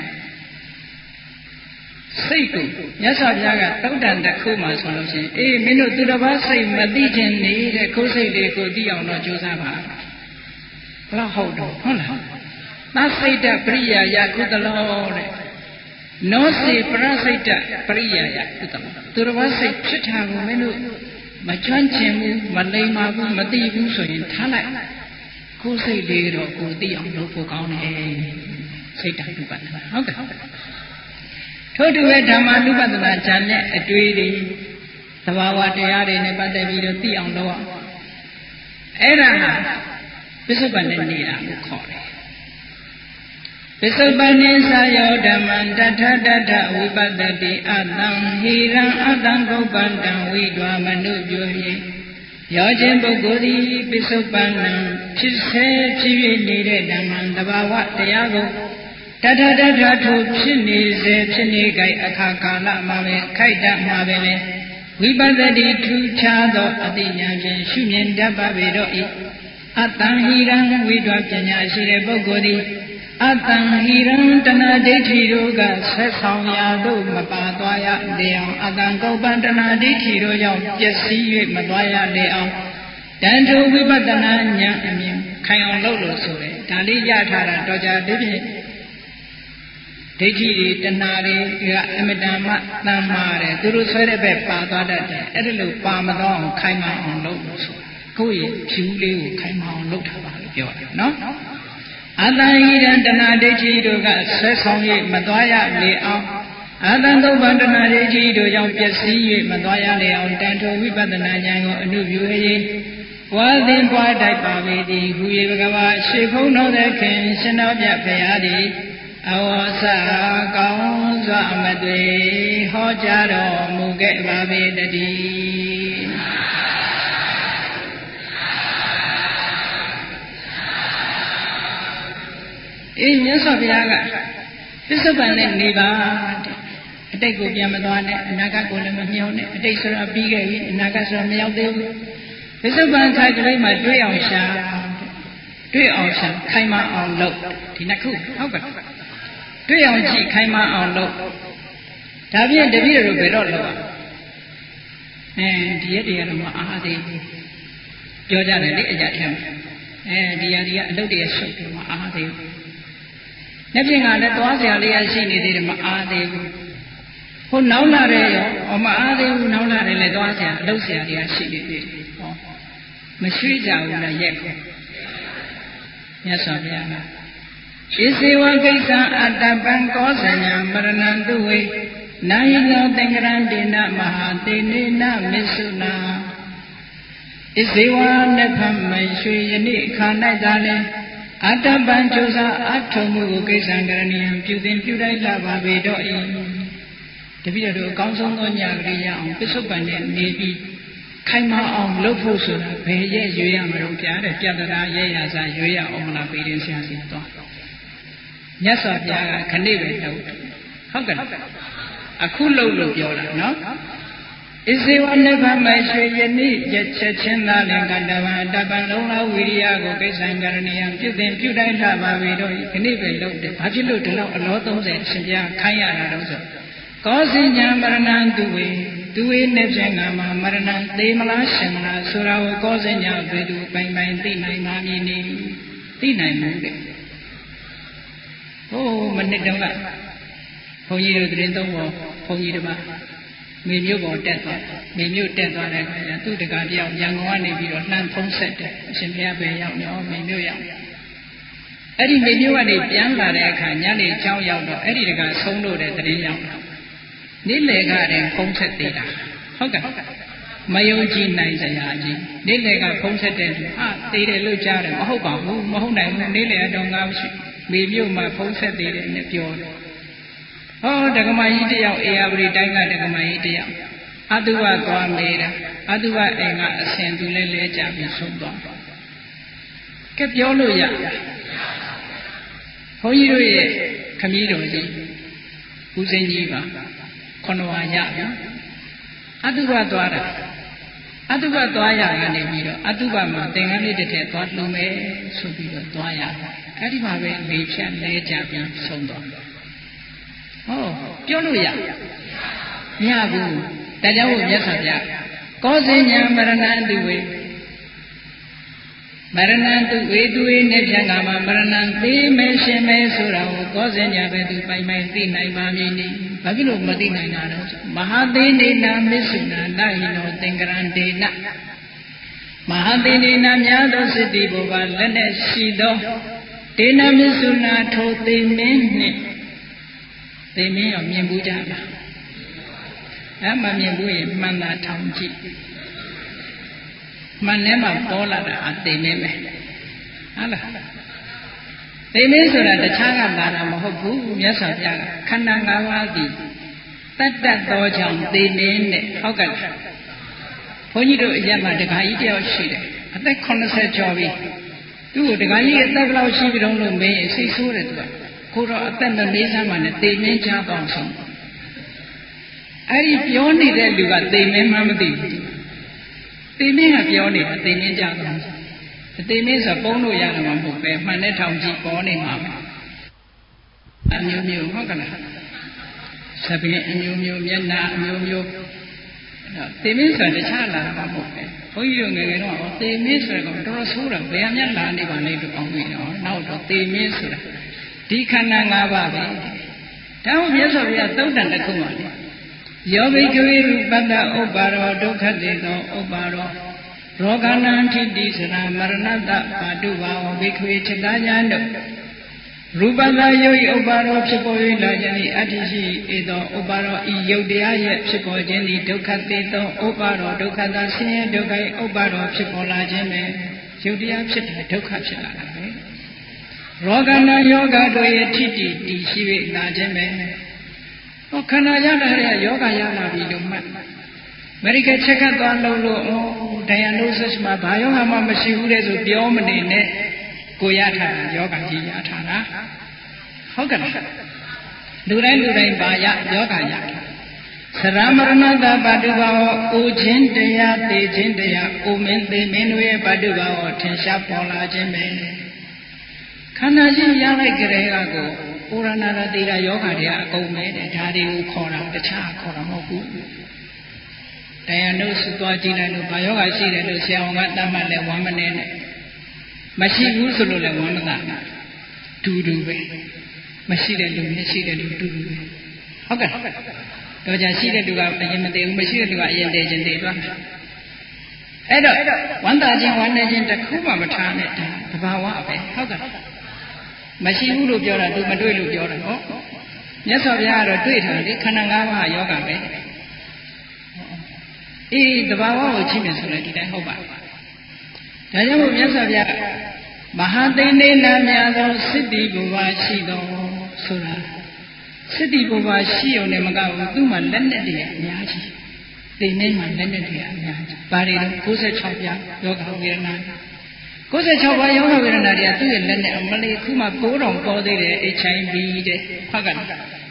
စိတ်ကိုမြတ်စွာဘုရားကသုတ်တန်တစ်ခုမှဆိုလို့ရှိရင်အေးမင်းတို့သူတစ်ပါးစိတ်မသိခြင်းနေတဲ့ကိုယ်စိတ်လေးကိုသိအောင်တော့ကြိုးစားပါဘလားဟုတ်တော့ဟုတ်လားသစိတ်တပရိယာယကုသလောတဲ့နောစေပရစိတ်တပရိယာယကုသလောသူတစ်ပါးစိတ်ဖြစ်တာကိုမင်းတို့မကျွမ်းကျင်ဘူးမလိမ္မာဘူးမသိဘူးဆိုရင်ထားလိုက်ကိုယ်စိတ်လေးတော့ကိုသိအောင်လုပ်ဖို့ကောင်းတယ်စိတ်တ ानु ပဒနာဟုတ်ကဲ့ထို့တူပဲဓမ္မ ानु ပဒနာဉာဏ်နဲ့အတွေ့တွေသဘာဝတရားတွေနဲ့ပတ်သက်ပြီးတော့သိအောင်လုပ်အောင်အဲ့ဒါဟာပစ္စုပန်နဲ့နေတာကိုခေါ်တယ်ပစ္စုပန်နိသယောဓမ္မံတထတထဝိပတ္တိအတံဟိရံအတံဂုပ္ပန္တံဝိဒွာမနုပြောရေရောခြင်းပုဂ္ဂိုလ်သည်ပစ္စုပန်နံဖြစ်စေဖြစ်၍နေတဲ့ဓမ္မံတဘာဝတရားကိုတထတထထိုဖြစ်နေစေဖြစ်နေကြအခါကာလမှာပဲခိုက်တမှာပဲလေဝိပတ္တိထူခြားသောအသိဉာဏ်ဖြင့်ရှုမြင်တတ်ပါပေတော့၏အတံဟိရံဝိဒွာပညာရှိတဲ့ပုဂ္ဂိုလ်သည်အတံဟိရံတဏဒိဋ္ဌိတို့ကဆက်ဆောင်ရာသို့မပါသွားရလေအောင်အတံကုပ္ပန္တနာဒိဋ္ဌိတို့ကြောင့်ပျက်စီး၍မသွားရလေအောင်တန်ထိုဝိပဿနာဉာဏ်အမြင်ခိုင်အောင်လုပ်လို့ဆိုတယ်ဒါလေးရထားတာတော့ကြာဒီဖြင့်ဒိဋ္ဌိတွေတဏှာတွေကအမတန်မှတန်မာတယ်သူတို့ဆွဲတဲ့ဘက်ပါသွားတတ်တယ်အဲ့ဒါလို့ပါမတော့အောင်ခိုင်မာအောင်လုပ်လို့ဆိုတာကိုယ့်ရဲ့ဖြူလေးကိုခိုင်မာအောင်လုပ်ထားပါလို့ပြောတယ်နော်အတံဟိရံတဏှာဒိဋ္ဌိတို့ကဆွဲဆောင်၍မသွားရလေအောင်အတံသုဗ္ဗန္တနာဒိဋ္ဌိတို့ကြောင့်ပျက်စီး၍မသွားရလေအောင်တန်ထိုဝိပဿနာဉာဏ်ကိုအနုပြု၍ဝါသင်ပွားတိုက်ပါပေသည်ဟူ၍ဘဂဝါရှေဖုံးတော်သခင်ရှင်တော်မြတ်ဘုရားသည်အဝါစာကောင်းစွာမသွေဟောကြားတော်မူခဲ့ပါပေတည်းမြတ်စွာဘုရားကပစ္စုပန်နဲ့နေပါတဲ့အတိတ်ကိုပြန်မသွားနဲ့အနာဂတ်ကိုလည်းမမျှော်နဲ့အတိတ်ဆိုတာပြီးခဲ့ပြီအနာဂတ်ဆိုတာမရောက်သေးဘူးပစ္စုပန်ခါကလေးမှာတွေးအောင်ရှာခိုင်မာအောင်လုပ်ဒီနှစ်ခုဟုတ်ကဲ့တွေ့အောင်ကြည့်ခိုင်မာအောင်လုပ်ဒါဖြင့်တပည့်တို့ဘယ်တော့လုပ်ဒီရက်တည်းကတော့မအားသေးဘူးပြောကြတယ်လေအကြထဲမှာဒီရက်ဒီကအလုပ်တွေဆုပ်တယ်မအားသေးဘူးနှစ်ပြင်ကလည်းသွားစရာလေးရရှိနေသေးတယ်မအားသေးဘူးဟိုနောက်လာတယ်ရောမအားသေးဘူးနောက်လာတယ်လည်းသွားစရာအလုပ်စရာတွေကရှိနေသေးတယ်ဟောမရှိကြဘူးလားရက်ကိုမြတ်စွာဘုရားကဣစေဝကိစ္စအတ္တပံကောဇညာမရဏံတုဝေနာဟိနောသင်္ကရံဒေနမဟာတေနေနမစ္ဆုနာဣစေဝနဖမေရွှေယနေ့အခါ၌သာလဲအတ္တပံကျိုးစားအထုံမှုကိုကိစ္စံကရဏီယံပြုသင်ပြုလိုက်လာပါပေတော့၏တပည့်တော်အကောင်းဆုံးသောညာကလေးရအောင်ပစ္စုပန်နဲ့နေပြီးခိုင်မာအောင်လုပ်ဖို့ဆိုတာဘယ်ရဲ့ရွေးရမလို့ကြားတယ်ပြတ္တရာရဲ့ရစာရွေးရအောင်မလားပေရင်ဆရာစီသွားမြတ်စွာဘုရားကခဏိပဲလုပ်ဟုတ်ကဲ့အခုလုပ်လို့ပြောတာနော်ဣဇေဝနိဗ္ဗာန်မရှိယနေ့ချက်ချင်းသာလင်ကတဗံတပံလုံးလာဝိရိယကိုကိစ္စံကရဏီယံပြုသင်ပြုတိုင်းလှပါပြီတော့ခဏိပဲလုပ်တယ်ဘာဖြစ်လို့ဒီလောက်အလော30အရှင်ဘုရားခိုင်းရတာတော့ဆိုကောဇိညာမရဏံသူဝေနဲ့ဖြင့်ငါမှာမရဏံသေမလားရှင်မလားဆိုတာကိုကောဇိညာဘယ်သူပိုင်သိနိုင်မှာမည်နည်းသိနိုင်မှုတဲ့မနစ်တုန်းကဘုန်းကြီးတို့သတင်းသုံးပေါ်ဘုန်းကြီးတို့ကမေမြို့ပေါ်တက်သွားမေမြို့တက်သွားတဲ့အခါကျသူ့တကားတယောက်ရန်ကုန်ကနေပြီးတော့လှမ်းဖုံးဆက်တယ်အရှင်ဘုရားပဲရောက်ရောမေမြို့ရောက်အဲ့ဒီမေမြို့ကနေပြန်လာတဲ့အခါညနေเช้าရောက်တော့အဲ့ဒီတကားဆုံးလို့တဲ့သတင်းရောက်နေ့လေကတည်းဖုံးဆက်သေးတာဟုတ်ကဲ့မယုံကြည်နိုင်စရာကြီးနေ့လေကဖုံးဆက်တဲ့လူသေးတယ်လို့ကြားတယ်မဟုတ်ပါဘူးမဟုတ်နိုင်ဘူးနေ့လေတော့ငါမရှိမေမြို့မှာဖုံးဆက်သေးတယ်နဲ့ပြောတယ်ဟောဒကမကြီးတယောက်အေယာပရိတိုင်းကဒကမကြီးတယောက်အတုဝသွားမေးတာအတုဝအိမ်ကအစဉ်သူလဲလဲကြပြီးဆုံးသွားကဲပြောလို့ရဘုန်းကြီးတို့ရဲ့ခမည်းတော်ကြီးဦးစိန်ကြီးပါ9ဝါရပြီအတုဝသွားတာအတုဝသွားရကနေပြီးတော့အတုဝမှာသင်္ကန်းလေးတစ်ထည့်သွားလှူမယ်ဆိုပြီးတော့သွားရအဲ့ဒီမှာပဲလေဖြတ်လဲကြပြီးဆုံးသွားဟောပြောလို့ရမရဘူးဒါကြောင့်မြတ်စွာဘုရားကောဇိညာမရဏံတုဝေမရဏံတုဝေသူဝေနဲ့ပြန်ကမှာမရဏံသိမယ်ရှင်မယ်ဆိုတာကိုကောဇိညာပဲသူပိုင်သိနိုင်ပါမည်နိဘာဖြစ်လို့မသိနိုင်တာတော့မဟာသေနေနာမစ္ဆုနာနာဟိနောသင်္ကရံဒေနမဟာသေနေနာများသောစိတ္တိဘုရားလက်နဲ့ရှိသောဒေနမစ္ဆုနာထိုသိမင်းနှင့်သိမင်းရောမြင်ဘူးကြလားမမြင်ဘူးရင်မှန်တာထောင်ကြည့်မှန်ထဲမှာပေါ်လာတာအသိမင်းပဲဟုတ်လားသိမင်းဆိုတာတခြားကလာတာမဟုတ်ဘူးမြတ်စွာဘုရားကခန္ဓာ၅ပါးသည်တတ်တတ်သောကြောင့်သိမင်းနဲ့ဟုတ်ကဲ့ဘုန်းကြီးတို့အရက်မှာဒကာကြီးတယောက်ရှိတယ်အသက်80ကျော်ပြီသူ့ကိုဒကာကြီးအသက်ဘယ်လောက်ရှိပြီတော့လို့မေးရင်စိတ်ဆိုးတယ်သူကကိုတော့အသက်မမေးစမ်းမှနဲ့သိမင်းချပေါင်းဆုံးအဲ့ဒီပြောနေတဲ့လူကသိမင်းမှမသိဘူးသိမင်းကပြောနေတာသိမင်းချပေါင်းဆုံးသိမင်းဆိုပုံလို့ရတာမှမဟုတ်ပဲမှန်တဲ့ထောင်ကြည့်ပေါ်နေမှာပဲအမျိုးမျိုးဟုတ်ကလားသပင်အမျိုးမျိုးမျက်နှာအမျိုးမျိုးသိမင်းဆိုတာတခြားလာတာမဟုတ်ပဲဘုန်းကြီးတို့ငယ်ငယ်တော့သိမင်းဆိုတာကတော်တော်ဆိုးတာဘယ်အမျက်လာနေပါလိမ့်လို့အောင်ပြီနော်နောက်တော့သိမင်းဆိုတာဒီခန္ဓာ၅ပါးပဲဒါမှမြတ်စွာဘုရားသုတ်တန်တစ်ခုပါလေယောဘိကဝေရူပတ္တဥပ္ပါရောဒုက္ခတေသောဥပ္ပါရောရောဂနံထိတိစရာမရဏတ္တပါတုဘာဝဘိကဝေจิตာညာတို့ရူပသာယုတ်ဥပ္ပါရောဖြစ်ပေါ်၍လာခြင်း၏အတ္တိရှိဧသောဥပ္ပါရောဤယုတ်တရားရဲ့ဖြစ်ပေါ်ခြင်းသည်ဒုက္ခတေသောဥပ္ပါရောဒုက္ခသာဆင်းရဲဒုက္ခဥပ္ပါရောဖြစ်ပေါ်လာခြင်းပဲယုတ်တရားဖြစ်တယ်ဒုက္ခဖြစ်လာတာပဲရောဂနာယောဂတို့ရဲ့ထိတိတည်ရှိ၍လာခြင်းပဲဟောခန္ဓာရလာတဲ့ယောဂရလာပြီလို့မှတ်အမေရိကန်ချက်ကသွားလို့ဒိုင်ယာနိုဆစ်မှာဘာယောဂမှမရှိဘူးတဲ့ဆိုပြောမနေနဲ့ကိုရထားတာယောဂကြီးရထားတာဟုတ်ကဲ့လူတိုင်းပါရယောဂရထားသရမရဏတပါတုဘာဝအိုခြင်းတရားသိခြင်းတရားအိုမင်းသိမင်းတို့ရဲ့ပါတုဘာဝထင်ရှားပေါ်လာခြင်းပဲခန္ဓာရှိရလိုက်ကြတဲ့ကကိုပုရဏရတိရယောဂတွေကအကုန်ပဲတဲ့ဒါတွေကိုခေါ်တာတခြားခေါ်တာမဟုတ်ဘူးတရားတို့စုသွားကြည့်လိုက်လို့ဘာယောဂရှိတယ်လို့ဆရာဝန်ကတတ်မှတ်လဲဝမ်းမနေနဲ့မရှိဘူးဆိုလို့လဲဝမ်းမသာတူတူပဲမရှိတဲ့လူနဲ့ရှိတဲ့လူတူတူပဲဟုတ်ကဲ့တော့じゃရှိတဲ့လူကအရင်မသေးဘူးမရှိတဲ့လူကအရင်တည်ခြင်းတည်သွားမယ်အဲ့တော့ဝမ်းသာခြင်းဝမ်းနေခြင်းတစ်ခုမှမထားနဲ့ဒါသဘာဝပဲဟုတ်ကဲ့မရှိဘူးလို့ပြောတာသူမတွေ့လို့ပြောတာဟောမြတ်စွာဘုရားကတော့တွေ့ထားတယ်ခန္ဓာ၅ပါးယောဂပဲအေးသဘာဝကိုကြည့်မယ်ဆိုလည်းဒီတိုင်းဟုတ်ပါဒါကြောင့်မို့မြတ်စွာဘုရားမဟာသိနေနာများသောစိတ္တိဘုရားရှိတော်ဆိုတာစိတ္တိဘုရားရှိုံနဲ့မကဘူးသူ့မှာလက်နဲ့တည်းအများကြီးသိနေမှာလက်နဲ့တည်းအများကြီးဘာတွေလဲ96ပြားယောဂဝေဒနာ96ပါးယောဂဝေဒနာတွေကသူ့ရဲ့လက်နဲ့အမလေးခုမှ9000ပေါ်သေးတယ် HIV တဲ့ဟုတ်ကဲ့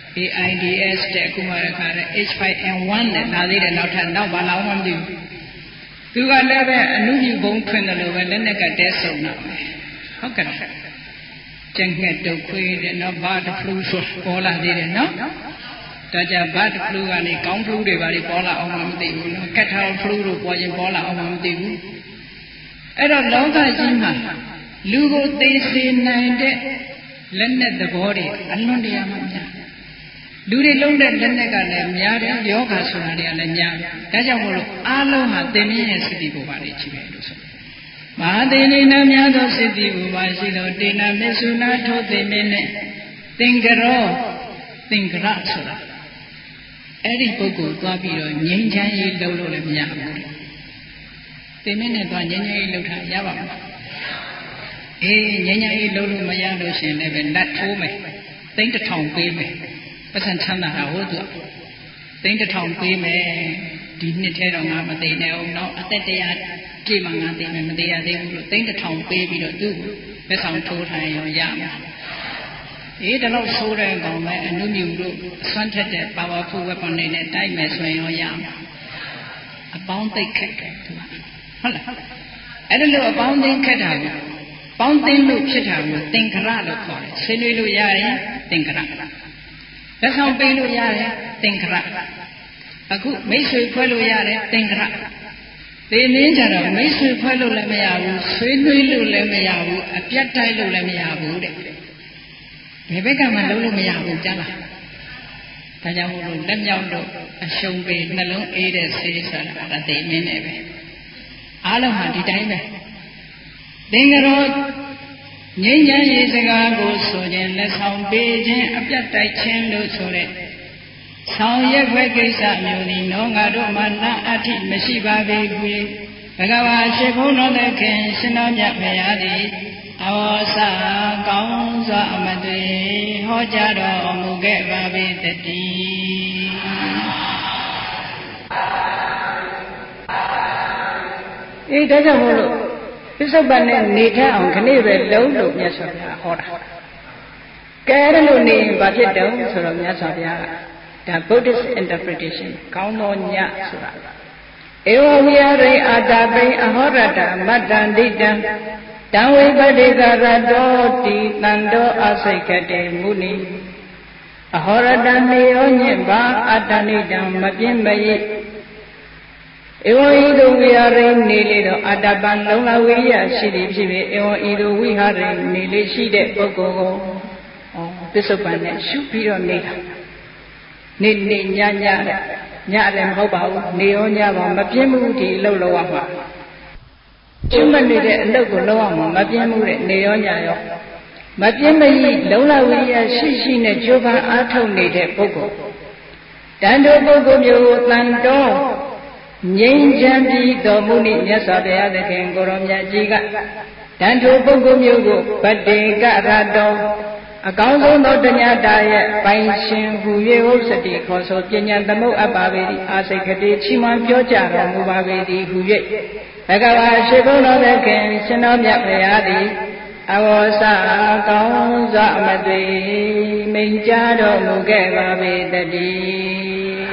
AIDS တဲ့အခုမှရခါတဲ့ H5N1 နဲ့လာသေးတယ်နောက်ထပ်နောက်ဘာလာမှမသိဘူးသူကလည်းပဲအနုမြူဘုံထွင်တယ်လို့ပဲလက်နဲ့ကတဲဆုံတာပဲဟုတ်ကဲ့ကျန်ငှက်တုတ်ခွေးတဲ့နော်ဘာတဖလူဆိုပေါ်လာသေးတယ်နော်ဒါကြဘာတဖလူကနေကောင်းဖလူတွေပါလေပေါ်လာအောင်မသိဘူးနော်ကတ်ထောင်ဖလူတို့ပေါ်ရင်ပေါ်လာအောင်မသိဘူးအဲ့တော့လောကကြီးမှာလူကိုသိစေနိုင်တဲ့လက်နဲ့သဘောတွေအလွန်တရာမှများလူတွေလုံးတဲ့လက်နဲ့ကလည်းများတယ်ယောဂဆိုတာတွေကလည်းများတယ်ဒါကြောင့်မို့လို့အားလုံးဟာသင်္မြင့်ရဲ့စိတ္တိဘုရားတွေကြီးပဲလို့ဆိုမဟာသေနေနာများသောစိတ္တိဘုရားရှိသောတေနာမေဆုနာထိုသင်္မြင့်နဲ့သင်္ကရောသင်္ကရဆိုတာအဲ့ဒီပုဂ္ဂိုလ်သွားပြီးတော့ငြိမ်းချမ်းရေးလုပ်လို့လည်းမရဘူးသင်္မြင့်နဲ့သွားငြိမ်းချမ်းရေးလုပ်တာရပါမလားအေးငြိမ်းချမ်းရေးလုပ်လို့မရလို့ရှင်လည်းပဲလက်ထိုးမယ်သိန်း1000ပေးမယ်ပတ်စံချမ်းသာတာဟုတ်သူသိန်း1000ပေးမယ်ဒီနှစ်ထဲတော့ငါမသိနဲ့အောင်တော့အသက်တရားကြည့်မှငါသိမယ်မသိရသေးဘူးလို့သိန်း1000ပေးပြီးတော့သူ့လက်ဆောင်ထိုးထိုင်ရောရမှာအေးဒါတော့ဆိုးတဲ့ကောင်ပဲအနုမြူတို့ဆွမ်းထက်တဲ့ powerful weapon တွေနဲ့တိုက်မယ်ဆိုရင်ရောရမှာအပေါင်းသိခက်တယ်သူကဟုတ်လားအဲ့ဒါလို့အပေါင်းသိခက်တာကိုပေါင်းသိလို့ဖြစ်တာကိုသင်္ခရလို့ခေါ်တယ်ဆွေးနွေးလို့ရရင်သင်္ခရလက်ဆောင်ပေးလို့ရတယ်သင်္ခရအခုမိတ်ဆွေဖွဲ့လို့ရတယ်သင်္ခရသိနေကြတော့မိတ်ဆွေဖွဲ့လို့လည်းမရဘူးဆွေးနွေးလို့လည်းမရဘူးအပြတ်တိုက်လို့လည်းမရဘူးတဲ့ဘယ်ဘက်ကမှလုံးလို့မရဘူးကြားလားဒါကြောင့်မို့လို့လက်မြောက်လို့အရှုံးပေးနှလုံးအေးတဲ့ဆေးဆိုတာအသိမင်းနဲ့ပဲအားလုံးဟာဒီတိုင်းပဲသင်္ကရောငြိမ်းချမ်းရေးစကားကိုဆိုခြင်းလက်ဆောင်ပေးခြင်းအပြတ်တိုက်ခြင်းလို့ဆိုတဲ့ဆောင်ရွက်ခွဲကိစ္စမျိုးนี้နောငါတို့မှာနာအဋ္ဌိမရှိပါပေဘူးဘဂဝါရှိဘုန်းတော်သခင်ရှင်တော်မြတ်ဘုရားသည်အဝေါစာကောင်းစွာအမသွေဟောကြားတော်မူခဲ့ပါပေတည်းအေးဒါကြောင့်မို့လို့ပစ္စုပ္ပန်နဲ့နေထအောင်ခဏပဲလုံးလို့မြတ်စွာဘုရားဟောတာကဲအဲ့လိုနေရင်ဘာဖြစ်တုံးဆိုတော့မြတ်စွာဘုရားကဒါ Buddhist interpretation ကောင်းသောညဆိုတာဧဝဝိယရိအာတာပိအဟောရတမတ္တန္တိတံတံဝိပတိကရတောတိတံတောအစိတ်ကတေမုနိအဟောရတနေရောညင်ပါအတ္တနိတံမပြင်းမရိဧဝံဤသို့ဝိဟာရိနေလေတော့အတ္တပံလုံလဝိရိယရှိသည်ဖြစ်ပေဧဝံဤသို့ဝိဟာရိနေလေရှိတဲ့ပုဂ္ဂိုလ်ကိုပစ္စုပန်နဲ့ရှုပြီးတော့နေတာနေနေညညတဲ့ညလည်းမဟုတ်ပါဘူးနေရောညပါမပြင်းမှုဒီအလုပ်လုပ်ရမှာရှုမှတ်နေတဲ့အလုပ်ကိုလုပ်ရမှာမပြင်းမှုတဲ့နေရောညရောမပြင်းမကြီးလုံလဝိရိယရှိနဲ့ကြိုးပမ်းအားထုတ်နေတဲ့ပုဂ္ဂိုလ်တန်တိုပုဂ္ဂိုလ်မျိုးကိုတန်တော်ငြိမ်းချမ်းပြီးတော်မူနိမြတ်စွာဘုရားသခင်ကိုရောမြတ်ကြီးကတန်ထိုပုဂ္ဂိုလ်မျိုးကိုဗတ္တေကရတောအကောင်းဆုံးသောတဏှာတာရဲ့ပိုင်ရှင်ဟူ၍ဟုတ်စတိခေါ်ဆိုပညာသမုတ်အပ်ပါပေသည်အာစိတ်ကတိချီးမွမ်းပြောကြတော်မူပါပေသည်ဟူ၍ဘဂဝါရှိဘုန်းတော်သခင်ရှင်တော်မြတ်ဘုရားသည်အဝေါစကောင်းစွာမသွေမိန့်ကြားတော်မူခဲ့ပါပေတည်း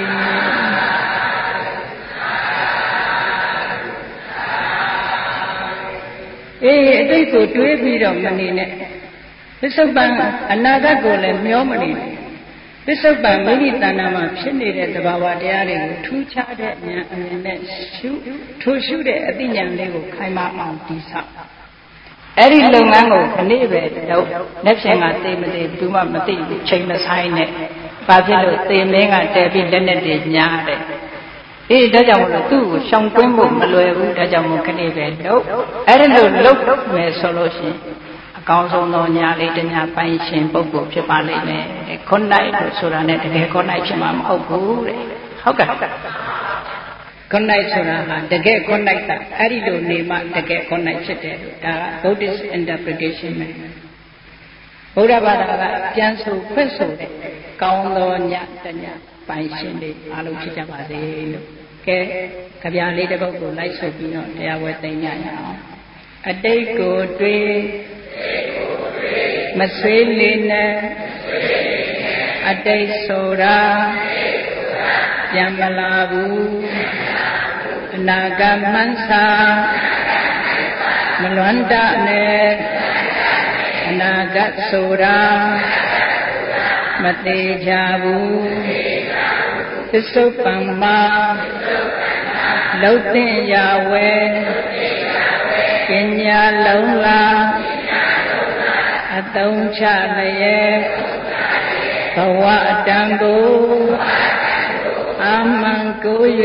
အတိတ်ကိုတွေးပြီးတော့မနေနဲ့ပစ္စုပန်အနာဂတ်ကိုလည်းမျောမနေနဲ့ပစ္စုပန်မိမိတဏ္ဍာမှာဖြစ်နေတဲ့သဘာဝတရားတွေကိုထူးခြားတဲ့ဉာဏ်အမြင်နဲ့ထိုရှုတဲ့အသိဉာဏ်လေးကိုခိုင်မာအောင်တည်ဆောက်အဲ့ဒီလုပ်ငန်းကိုခဏပဲလုပ်လက်ဖြင့်ကသိမသိဘူးမှမသိဘူးချိန်မဆိုင်နဲ့ဘာဖြစ်လို့သေမင်းကတဲပြီးလက်နဲ့တည်းညားတယ်ဒါကြောင့်မလို့သူ့ကိုရှောင်ကွင်းဖို့မလွယ်ဘူးဒါကြောင့်မို့ခဏပဲလုပ်အဲ့ဒီလိုလုပ်မယ်ဆိုလို့ရှိရင်အကောင်းဆုံးသောညာလေးတညာပိုင်ရှင်ပုဂ္ဂိုလ်ဖြစ်ပါလိမ့်မယ်ခုနိုင်လို့ဆိုတာနဲ့တကယ်ခုနိုင်ဖြစ်မှာမဟုတ်ဘူးတဲ့ဟုတ်ကဲ့ခုနိုင်ဆိုတာဟာတကယ်ခုနိုင်တာအဲ့ဒီလိုနေမှတကယ်ခုနိုင်ဖြစ်တယ်လို့ဒါက Buddhist interpretation ပဲဘုရားဘာသာကပြန်ဆိုဖွင့်ဆိုတဲ့ကောင်းသောညာတညာပိုင်ရှင်တွေအားလုံးဖြစ်ကြပါစေလို့ကဲကြပြလေးတစ်ပုဒ်ကိုလိုက်ဆိုပြီးတော့တရားဝဲသိညရအောင်အတိတ်ကိုတွေးမဆွေးလေနဲ့အတိတ်ဆိုတာပြန်မလာဘူးအနာဂတ်မှန်းစာမလွန်တနဲ့အနာဂတ်ဆိုတာမသေးကြဘူးသစ္စုပ္ပန်မှာလှုပ်သိရဝဲပညာလုံးလားအသုံးချလျက်ဘဝတံကိုအာမန်ကို၍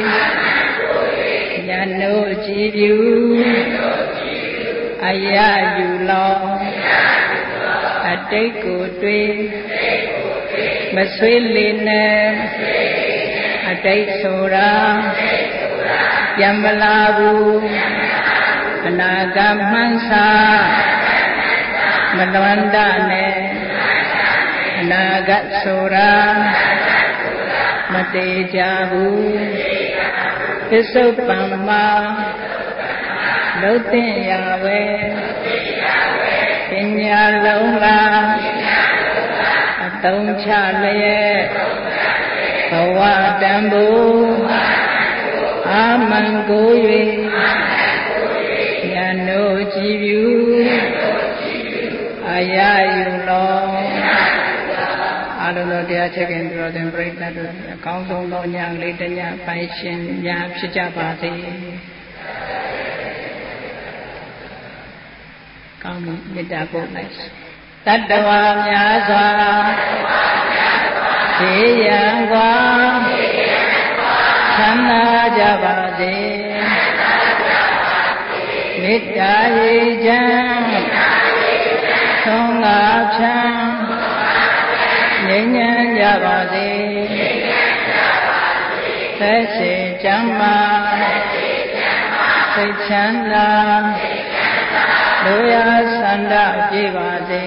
ညာတို့ကြည်ပြုအယယူလောအတိတ်ကိုတွေးမဆွေးလေနဲ့အတိတ်ဆိုတာပြန်မလာဘူးအနာဂတ်မှန်းစာမလွန်တနဲ့အနာဂတ်ဆိုတာမသေးကြဘူးပစ္စုပ္ပန်မှာလှုပ်သိရဝဲပညာလုံးလားအသုံးချလျက်ဘဝတံဖို့အာမန်ကို၍ညာတို့ကြည်ပြုအယယူလောအလုံးစုံတရားချက်ခင်သူတော်သင်ပြိဿတို့အကောင်းဆုံးသောညာလေးတညာပိုင်ရှင်ညာဖြစ်ကြပါစေကောင်းမေတ္တာပို့လိုက်တတ္တဝါများစွာသေရန်ကွာချမ်းသာကြပါစေမေတ္တာရေချမ်းသုံးငါချမ်းငြိမ်းချမ်းကြပါစေသက်ရှိချမ်းသာစိတ်ချမ်းသာလူရဆန္ဒပြည့်ပါစေ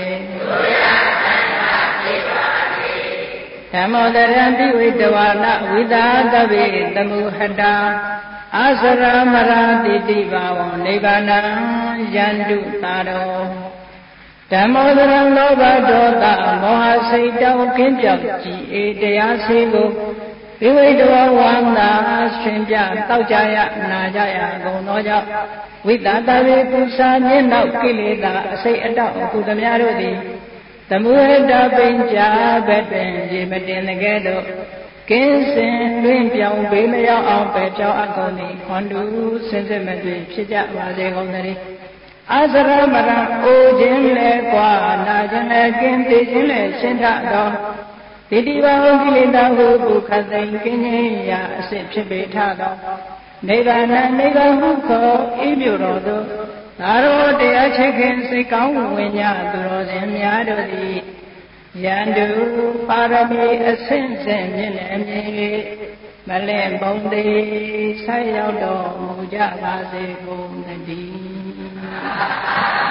ဓမ္မောတရံတိဝိတဝါနဝိသာတဗေတမုဟတာအာစရမရာတိတိဘာဝံနိဗ္ဗာနံယန္တုသာရောဓမ္မောတရံလောဘဒေါသမောဟစိတ်တောကင်းပြောက်ကြည်အေတရားစေကိုဝိဝိတဝဝန္တာရှင်ပြတောက်ကြရနာကြရကုန်သောကြောင့်ဝိသတဗေပုစာညင်းနောက်ကိလေသာအစိတ်အတောက်အကုသများတို့သည်သမုဟတပိဉ္စဘက်တွင်ရေမတင်တကဲ့သို့ကင်းစင်တွင်ပြောင်းပေးမရောက်အောင်ပဲကြောင်းအကုန်သည်ခွန်တူစင်စစ်မသွေဖြစ်ကြပါစေကုန်သတည်းအာစရမရံအိုခြင်းလဲကွာနာခြင်းလဲကင်းသိခြင်းလဲရှင်းထသောတိတိဘာဝကိလေသာဟုပုခသိင်ကင်းခြင်းရာအစစ်ဖြစ်ပေထသောနိဗ္ဗာန်နိဗ္ဗာန်ဟုခေါ်ဤမြို့တော်သို့သာရောတရားချစ်ခင်စိတ်ကောင်းဝင်ကြသူတော်စင်များတို့သည်ယန္တုပါရမီအဆင့်ဆင့်မြင့်နေမြည်မလင့်ပုံသေးဆက်ရောက်တော်မူကြပါစေကုန်သတည်းဟ